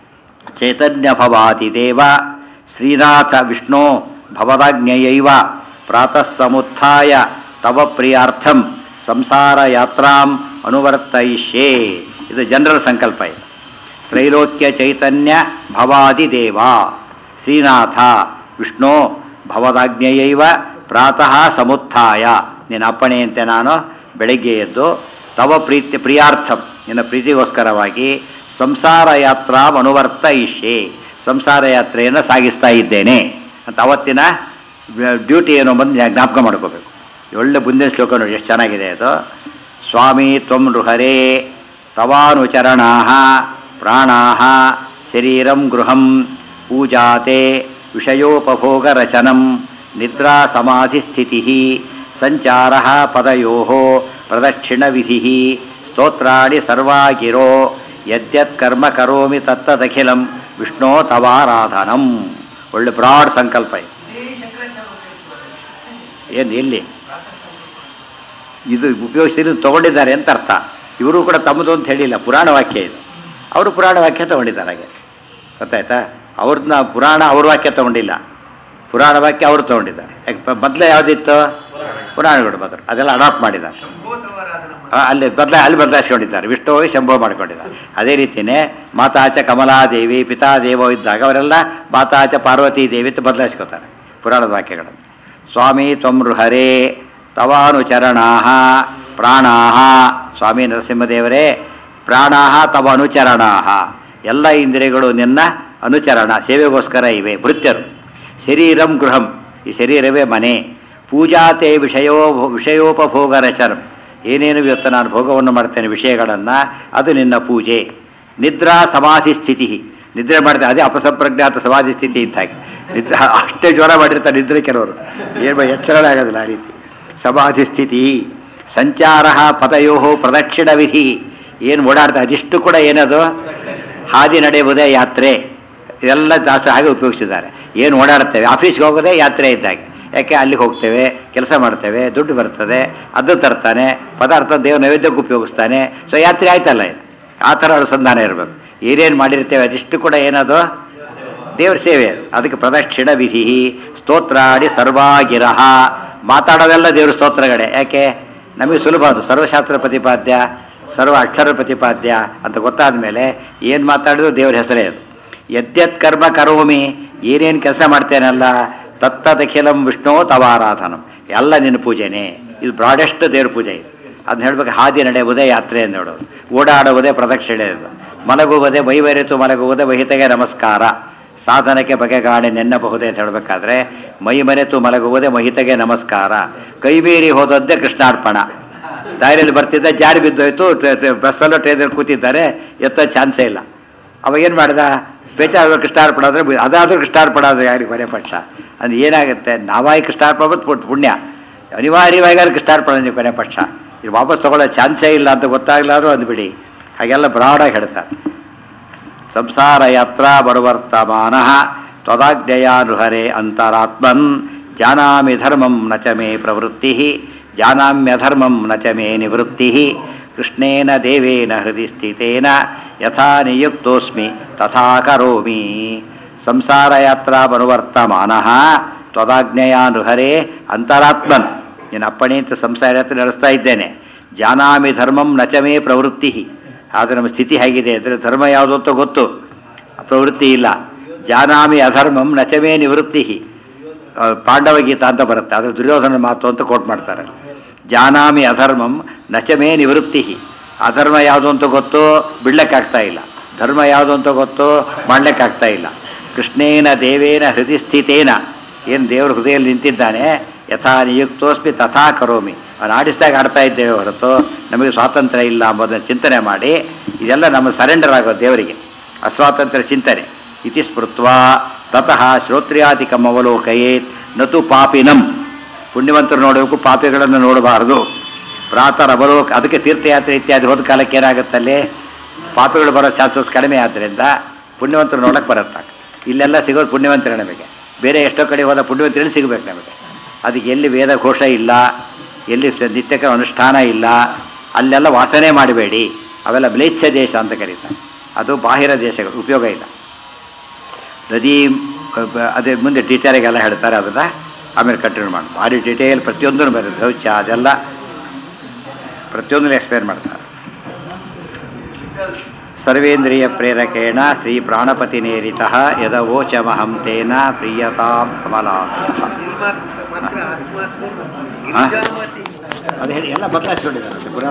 ಚೈತನ್ಯ ಭವಾತಿ ದೇವ ಶ್ರೀನಾಥ ವಿಷ್ಣು ಭವದಾಜ್ಞೆಯೈವ ಪ್ರಾತಃ ಸಮುತ್ಥಾಯ ತವ ಪ್ರಿಯಾರ್ಥಂ ಸಂಸಾರ ಯಾತ್ರಾಂ ಅನುವರ್ತಯಿಷ್ಯೇ. ಇದು ಜನರಲ್ ಸಂಕಲ್ಪ. ಇದು ತ್ರೈಲೋಕ್ಯ ಚೈತನ್ಯ ಭವಾದಿ ದೇವ ಶ್ರೀನಾಥ ವಿಷ್ಣು ಭವದಾಜ್ಞೆಯೈವ ಪ್ರಾತಃ ಸಮುತ್ಥಾಯ. ನಿನ್ನ ಅಪ್ಪಣೆಯಂತೆ ನಾನು ಬೆಳಗ್ಗೆ ಎದ್ದು ತವ ಪ್ರೀತಿ ಪ್ರಿಯಾರ್ಥಂ, ನಿನ್ನ ಪ್ರೀತಿಗೋಸ್ಕರವಾಗಿ ಸಂಸಾರ ಯಾತ್ರಾಂ ಅನುವರ್ತಯಿಷ್ಯೇ, ಸಂಸಾರ ಯಾತ್ರೆಯನ್ನು ಸಾಗಿಸ್ತಾ ಇದ್ದೇನೆ ಅಂತ ಅವತ್ತಿನ ಡ್ಯೂಟಿ ಏನೋ ಬಂದು ಜ್ಞಾಪಕ ಮಾಡ್ಕೋಬೇಕು. ಒಳ್ಳೆ ಮುಂದಿನ ಶ್ಲೋಕ ನೋಡಿ, ಎಷ್ಟು ಚೆನ್ನಾಗಿದೆ ಅದು. ಸ್ವಾಮಿ ತ್ವಂ ನೃಹರೇ ತವಾನುಚರಣಾ ಪ್ರಾಣಾ ಶರೀರಂ ಗೃಹಂ ಪೂಜಾತೆ ವಿಷಯೋಪಭೋಗರಚನಂ ನಿದ್ರಾ ಸಮಾಧಿಸ್ಥಿತಿ ಸಂಚಾರ ಪದಯೋ ಪ್ರದಕ್ಷಿಣವಿಧಿ ಸ್ತೋತ್ರಾಣಿ ಸರ್ವಾಗಿರೋ ಯದ್ಯತ್ ಕರ್ಮ ಕರೋಮಿ ತತ್ತದಖಿಲಂ ವಿಷ್ಣೋ ತವಾರಾಧನಂ. ಒಳ್ಳೆ ಬ್ರಾಡ್ ಸಂಕಲ್ಪ ಇದು. ಏನು ಎಲ್ಲಿ ಇದು ಉಪಯೋಗಿಸಿದ್ರು ತೊಗೊಂಡಿದ್ದಾರೆ ಅಂತ ಅರ್ಥ. ಇವರು ಕೂಡ ತಮ್ಮದು ಅಂತ ಹೇಳಿಲ್ಲ, ಪುರಾಣ ವಾಕ್ಯ ಇದು. ಅವರು ಪುರಾಣ ವಾಕ್ಯ ತೊಗೊಂಡಿದ್ದಾರೆ. ಹಾಗೆ ಗೊತ್ತಾಯ್ತಾ? ಅವ್ರನ್ನ ಪುರಾಣ ಅವ್ರ ವಾಕ್ಯ ತೊಗೊಂಡಿಲ್ಲ, ಪುರಾಣ ವಾಕ್ಯ ಅವರು ತೊಗೊಂಡಿದ್ದಾರೆ. ಯಾಕೆ ಮೊದಲೇ ಯಾವುದಿತ್ತು? ಪುರಾಣಗಳು ಬದಲು ಅದೆಲ್ಲ ಅಡಾಪ್ಟ್ ಮಾಡಿದ್ದಾರೆ. ಅಲ್ಲಿ ಬದಲ ಅಲ್ಲಿ ಬದಲಾಯಿಸ್ಕೊಂಡಿದ್ದಾರೆ. ವಿಷ್ಣು ಶಂಭೋ ಮಾಡ್ಕೊಂಡಿದ್ದಾರೆ. ಅದೇ ರೀತಿಯೇ ಮಾತಾಚ ಕಮಲಾದೇವಿ ಪಿತಾದೇವೋ ಇದ್ದಾಗ ಅವರೆಲ್ಲ ಮಾತಾಚ ಪಾರ್ವತೀ ದೇವಿ ಅಂತ ಬದಲಾಯಿಸ್ಕೋತಾರೆ ಪುರಾಣದ ವಾಕ್ಯಗಳನ್ನು. ಸ್ವಾಮಿ ತ್ವಂ ಹರೇ ತವಾನುಚರಣಾ ಪ್ರಾಣಾ. ಸ್ವಾಮಿ ನರಸಿಂಹದೇವರೇ, ಪ್ರಾಣಾ ತವ ಅನುಚರಣಾ. ಎಲ್ಲ ಇಂದ್ರಿಯಗಳು ನಿನ್ನ ಅನುಚರಣ ಸೇವೆಗೋಸ್ಕರ ಇವೆ. ಭೃತ್ಯರು. ಶರೀರಂ ಗೃಹಂ, ಈ ಶರೀರವೇ ಮನೆ. ಪೂಜಾತೆ ವಿಷಯೋ ವಿಷಯೋಪಭೋಗ ರಚನಂ, ಏನೇನು ಇವತ್ತು ನಾನು ಭೋಗವನ್ನು ಮಾಡ್ತೇನೆ ವಿಷಯಗಳನ್ನು, ಅದು ನಿನ್ನ ಪೂಜೆ. ನಿದ್ರಾ ಸಮಾಧಿ ಸ್ಥಿತಿ, ನಿದ್ರೆ ಮಾಡ್ತೇನೆ, ಅದೇ ಅಪಸಂಪ್ರಜ್ಞಾತ ಸಮಾಧಿ ಸ್ಥಿತಿ ಇದ್ದಾಗೆ. ನಿದ್ರೆ ಅಷ್ಟೇ ಜ್ವರ ಮಾಡಿರ್ತಾರೆ ನಿದ್ರೆ ಕೆಲವರು, ಏನು ಎಚ್ಚರಣೆ ಆಗೋದಿಲ್ಲ ಆ ರೀತಿ. ಸಮಾಧಿ ಸ್ಥಿತಿ. ಸಂಚಾರ ಪದಯೋ ಪ್ರದಕ್ಷಿಣ ವಿಧಿ, ಏನು ಓಡಾಡ್ತಾರೆ ಅದಿಷ್ಟು ಕೂಡ ಏನದು ಹಾದಿ ನಡೆಯುವುದೇ ಯಾತ್ರೆ. ಇದೆಲ್ಲ ಜಾಸ್ತಿ ಹಾಗೆ ಉಪಯೋಗಿಸಿದ್ದಾರೆ. ಏನು ಓಡಾಡ್ತೇವೆ, ಆಫೀಸ್ಗೆ ಹೋಗೋದೇ ಯಾತ್ರೆ ಇದ್ದಾಗೆ. ಯಾಕೆ ಅಲ್ಲಿಗೆ ಹೋಗ್ತೇವೆ, ಕೆಲಸ ಮಾಡ್ತೇವೆ, ದುಡ್ಡು ಬರ್ತದೆ, ಅದು ತರ್ತಾನೆ, ಪದಾರ್ಥ ದೇವ ನೈವೇದ್ಯಕ್ಕೆ ಉಪಯೋಗಿಸ್ತಾನೆ. ಸೊ ಯಾತ್ರೆ ಆಯ್ತಲ್ಲ ಇದು. ಆ ಥರ ಅನುಸಂಧಾನ ಇರಬೇಕು. ಏನೇನು ಮಾಡಿರ್ತೇವೆ ಅದಿಷ್ಟು ಕೂಡ ಏನದು ದೇವ್ರ ಸೇವೆ. ಅದಕ್ಕೆ ಪ್ರದಕ್ಷಿಣ ವಿಧಿ. ಸ್ತೋತ್ರಾಡಿ ಸರ್ವಾಗಿರಹ, ಮಾತಾಡೋದೆಲ್ಲ ದೇವ್ರ ಸ್ತೋತ್ರಗಳೇ. ಯಾಕೆ? ನಮಗೆ ಸುಲಭ ಅದು. ಸರ್ವಶಾಸ್ತ್ರ ಪ್ರತಿಪಾದ್ಯ, ಸರ್ವ ಅಕ್ಷರ ಪ್ರತಿಪಾದ್ಯ ಅಂತ ಗೊತ್ತಾದ ಮೇಲೆ ಏನು ಮಾತಾಡಿದ್ರು ದೇವ್ರ ಹೆಸರೇ ಅದು. ಯದ್ಯತ್ ಕರ್ಮ ಕರೋಮಿ, ಏನೇನು ಕೆಲಸ ಮಾಡ್ತೇನಲ್ಲ ತತ್ತದಖಿಲಂ ವಿಷ್ಣು ತವಾರಾಧನಂ, ಎಲ್ಲ ನಿನ್ನ ಪೂಜೆನೇ. ಇದು ಬ್ರಾಡೆಸ್ಟ್ ದೇವ್ರ ಪೂಜೆ ಇದು. ಅದನ್ನ ಹೇಳ್ಬೇಕು. ಹಾದಿ ನಡೆಯುವುದೇ ಯಾತ್ರೆ ಅಂತ ಹೇಳೋದು. ಓಡಾಡುವುದೇ ಪ್ರದಕ್ಷಿಣೆ ಇದು. ಮಲಗುವುದೇ ಮೈವರೆತು ಮಲಗುವುದೇ ವಹಿತೆಗೆ ನಮಸ್ಕಾರ. ಸಾಧನಕ್ಕೆ ಬಗೆಗಾಣೆ ನೆನ್ನಬಹುದೇ ಅಂತ ಹೇಳಬೇಕಾದ್ರೆ ಮೈ ಮರೆತು ಮಲಗುವುದೇ ಮಹಿತೆಗೆ ನಮಸ್ಕಾರ. ಕೈ ಮೀರಿ ಹೋದದ್ದೇ ಕೃಷ್ಣಾರ್ಪಣ. ದಾರಿಯಲ್ಲಿ ಬರ್ತಿದ್ದ ಜಾರಿ ಬಿದ್ದೋಯ್ತು, ಬಸ್ಸಲ್ಲೋ ಟ್ರೈನಲ್ಲಿ ಕೂತಿದ್ದಾರೆ, ಎತ್ತೋ ಚಾನ್ಸೇ ಇಲ್ಲ. ಅವಾಗ ಏನು ಮಾಡ್ದ? ಬೇಚಾದ್ರು ಕೃಷ್ಣಾರ್ಪಣ ಆದರೆ ಅದಾದರೂ ಕೃಷ್ಣಾರ್ಪಣ ಆದರೆ ಯಾರಿಗೆ ಕೊನೆ ಪಕ್ಷ ಅಂದ್ರೆ ಏನಾಗುತ್ತೆ ನಾವಾಗಿ ಕೃಷ್ಣಾರ್ಪಣ ಬಂದು ಪುಣ್ಯ ಅನಿವಾರ್ಯವಾಗಿ ಅಲ್ಲಿ ಕೃಷ್ಣಾರ್ಪಣ ನೀವು ಕೊನೆ ಪಕ್ಷ ಇದು ವಾಪಸ್ ತೊಗೊಳ್ಳೋ ಚಾನ್ಸೇ ಇಲ್ಲ ಅಂತ ಗೊತ್ತಾಗಲಾದ್ರೂ ಅಂದ್ಬಿಡಿ ಹಾಗೆಲ್ಲ ಬ್ರಾಡಾಗಿ ಹೇಳ್ತಾರೆ. ಸಂಸಾರ ಯಾತ್ರಾ ಬರುವರ್ತಮಾನ ತ್ವದಾಜ್ಞೆಯಾನುಹರೆ ಅಂತರಾತ್ಮನ್ ಜಾನಾಮಿ ಧರ್ಮಂ ನ ಚ ಮೇ ಪ್ರವೃತ್ತಿ ಜಾನಾಮ್ಯಧರ್ಮಂ ನ ಚ ಮೇ ನಿವೃತ್ತಿ ಕೃಷ್ಣೇನ ದೇವೇನ ಹೃದಯ ಸ್ಥಿತೇನ ಯಥಾ ನಿಯುಕ್ತೋಸ್ಮಿ ತಥಾ ಕರೋಮಿ. ಸಂಸಾರ ಯಾತ್ರಾ ಬರುವರ್ತಮಾನ ತ್ವದಾಜ್ಞೆಯಾನುಹರೆ ಅಂತರಾತ್ಮನ್ ನಿನ್ನ ಅಪ್ಪಣೆ ಅಂತ ಸಂಸಾರ ಯಾತ್ರೆ ನಡೆಸ್ತಾ ಇದ್ದೇನೆ. ಜಾನಾಮಿ ಧರ್ಮಂ ನ ಚ ಮೇ ಪ್ರವೃತ್ತಿ ಆದರೆ ನಮ್ಮ ಸ್ಥಿತಿ ಹೇಗಿದೆ ಅಂದರೆ ಧರ್ಮ ಯಾವುದು ಅಂತ ಗೊತ್ತು, ಪ್ರವೃತ್ತಿ ಇಲ್ಲ. ಜಾನಾಮಿ ಅಧರ್ಮಂ ನ ಚ ಮೇ ನಿವೃತ್ತಿ ಪಾಂಡವ ಗೀತಾ ಅಂತ ಬರುತ್ತೆ, ಅದು ದುರ್ಯೋಧನ ಮಾತು ಅಂತ ಕೋಟ್ ಮಾಡ್ತಾರೆ. ಜಾನಾಮಿ ಅಧರ್ಮಂ ನ ಚ ಮೇ ನಿವೃತ್ತಿ ಅಧರ್ಮ ಯಾವುದು ಅಂತ ಗೊತ್ತು, ಬಿಡ್ಲಿಕ್ಕಾಗ್ತಾ ಇಲ್ಲ. ಧರ್ಮ ಯಾವುದು ಅಂತ ಗೊತ್ತು, ಮಾಡ್ಲಿಕ್ಕಾಗ್ತಾ ಇಲ್ಲ. ಕೃಷ್ಣೇನ ದೇವೇನ ಹೃದಯ ಸ್ಥಿತೇನ ಏನು ದೇವರು ಹೃದಯದಲ್ಲಿ ನಿಂತಿದ್ದಾನೆ, ಯಥಾ ನಿಯುಕ್ತೋಸ್ಮಿ ತಥಾ ಕರೋಮಿ ಅವನು ಆಡಿಸಿದಾಗ ಆಡ್ತಾ ಇದ್ದೇವೆ ಹೊರತು ನಮಗೆ ಸ್ವಾತಂತ್ರ್ಯ ಇಲ್ಲ ಎಂಬುದನ್ನು ಚಿಂತನೆ ಮಾಡಿ ಇದೆಲ್ಲ ನಮ್ಮ ಸರೆಂಡರ್ ಆಗೋದು ದೇವರಿಗೆ, ಅಸ್ವಾತಂತ್ರ್ಯ ಚಿಂತನೆ. ಇತಿ ಸ್ಮೃತ್ವ ತತಃ ಶ್ರೋತ್ರಿಯಾಧಿಕಂ ಅವಲೋಕಯೇತ್ ನತು ಪಾಪಿನಂ ಪುಣ್ಯವಂತರು ನೋಡಬೇಕು, ಪಾಪಿಗಳನ್ನು ನೋಡಬಾರದು. ಪ್ರಾತರ್ ಅವಲೋಕ ಅದಕ್ಕೆ ತೀರ್ಥಯಾತ್ರೆ ಇತ್ಯಾದಿ ಹೋದ ಕಾಲಕ್ಕೆ ಏನಾಗುತ್ತಲ್ಲಿ ಪಾಪಿಗಳು ಬರೋ ಚಾನ್ಸಸ್ ಕಡಿಮೆ ಆದ್ದರಿಂದ ಪುಣ್ಯವಂತರು ನೋಡಕ್ಕೆ ಬರುತ್ತೆ. ಇಲ್ಲೆಲ್ಲ ಸಿಗೋದು ಪುಣ್ಯವಂತರೇ, ನಮಗೆ ಬೇರೆ ಎಷ್ಟೋ ಕಡೆ ಹೋದ ಪುಣ್ಯವಂತರಲ್ಲಿ ಸಿಗಬೇಕು ನಮಗೆ. ಅದಕ್ಕೆ ಎಲ್ಲಿ ವೇದ ಘೋಷ ಇಲ್ಲ, ಎಲ್ಲಿ ನಿತ್ಯಕ ಅನುಷ್ಠಾನ ಇಲ್ಲ, ಅಲ್ಲೆಲ್ಲ ವಾಸನೆ ಮಾಡಬೇಡಿ. ಅವೆಲ್ಲ ಮ್ಲೇಚ್ಛ ದೇಶ ಅಂತ ಕರೀತಾರೆ, ಅದು ಬಾಹಿರ ದೇಶಗಳು, ಉಪಯೋಗ ಇಲ್ಲ. ನದಿ ಅದೇ ಮುಂದೆ ಟೀಚರಿಗೆಲ್ಲ ಹೇಳ್ತಾರೆ, ಅದನ್ನು ಆಮೇಲೆ ಕಂಟಿನ್ಯೂ ಮಾಡಿ ಭಾರಿ ಡಿಟೇಲ್ ಪ್ರತಿಯೊಂದನ್ನು ಬರುತ್ತೆ. ಶೌಚ ಅದೆಲ್ಲ ಪ್ರತಿಯೊಂದನ್ನು ಎಕ್ಸ್ಪ್ಲೇನ್ ಮಾಡ್ತಾರೆ. ಸರ್ವೇಂದ್ರಿಯ ಪ್ರೇರಕೇಣ ಶ್ರೀ ಪ್ರಾಣಪತಿ ನೇರಿತ ಯದವೋಚಮಹಂ ತೇನ ಪ್ರಿಯತಾಂ ಕಮಲಾಲಯ. ಅದು ಹೇಳಿ ಎಲ್ಲ ಬದಲಾಯಿಸ್ಕೊಂಡಿದ್ದಾರೆ.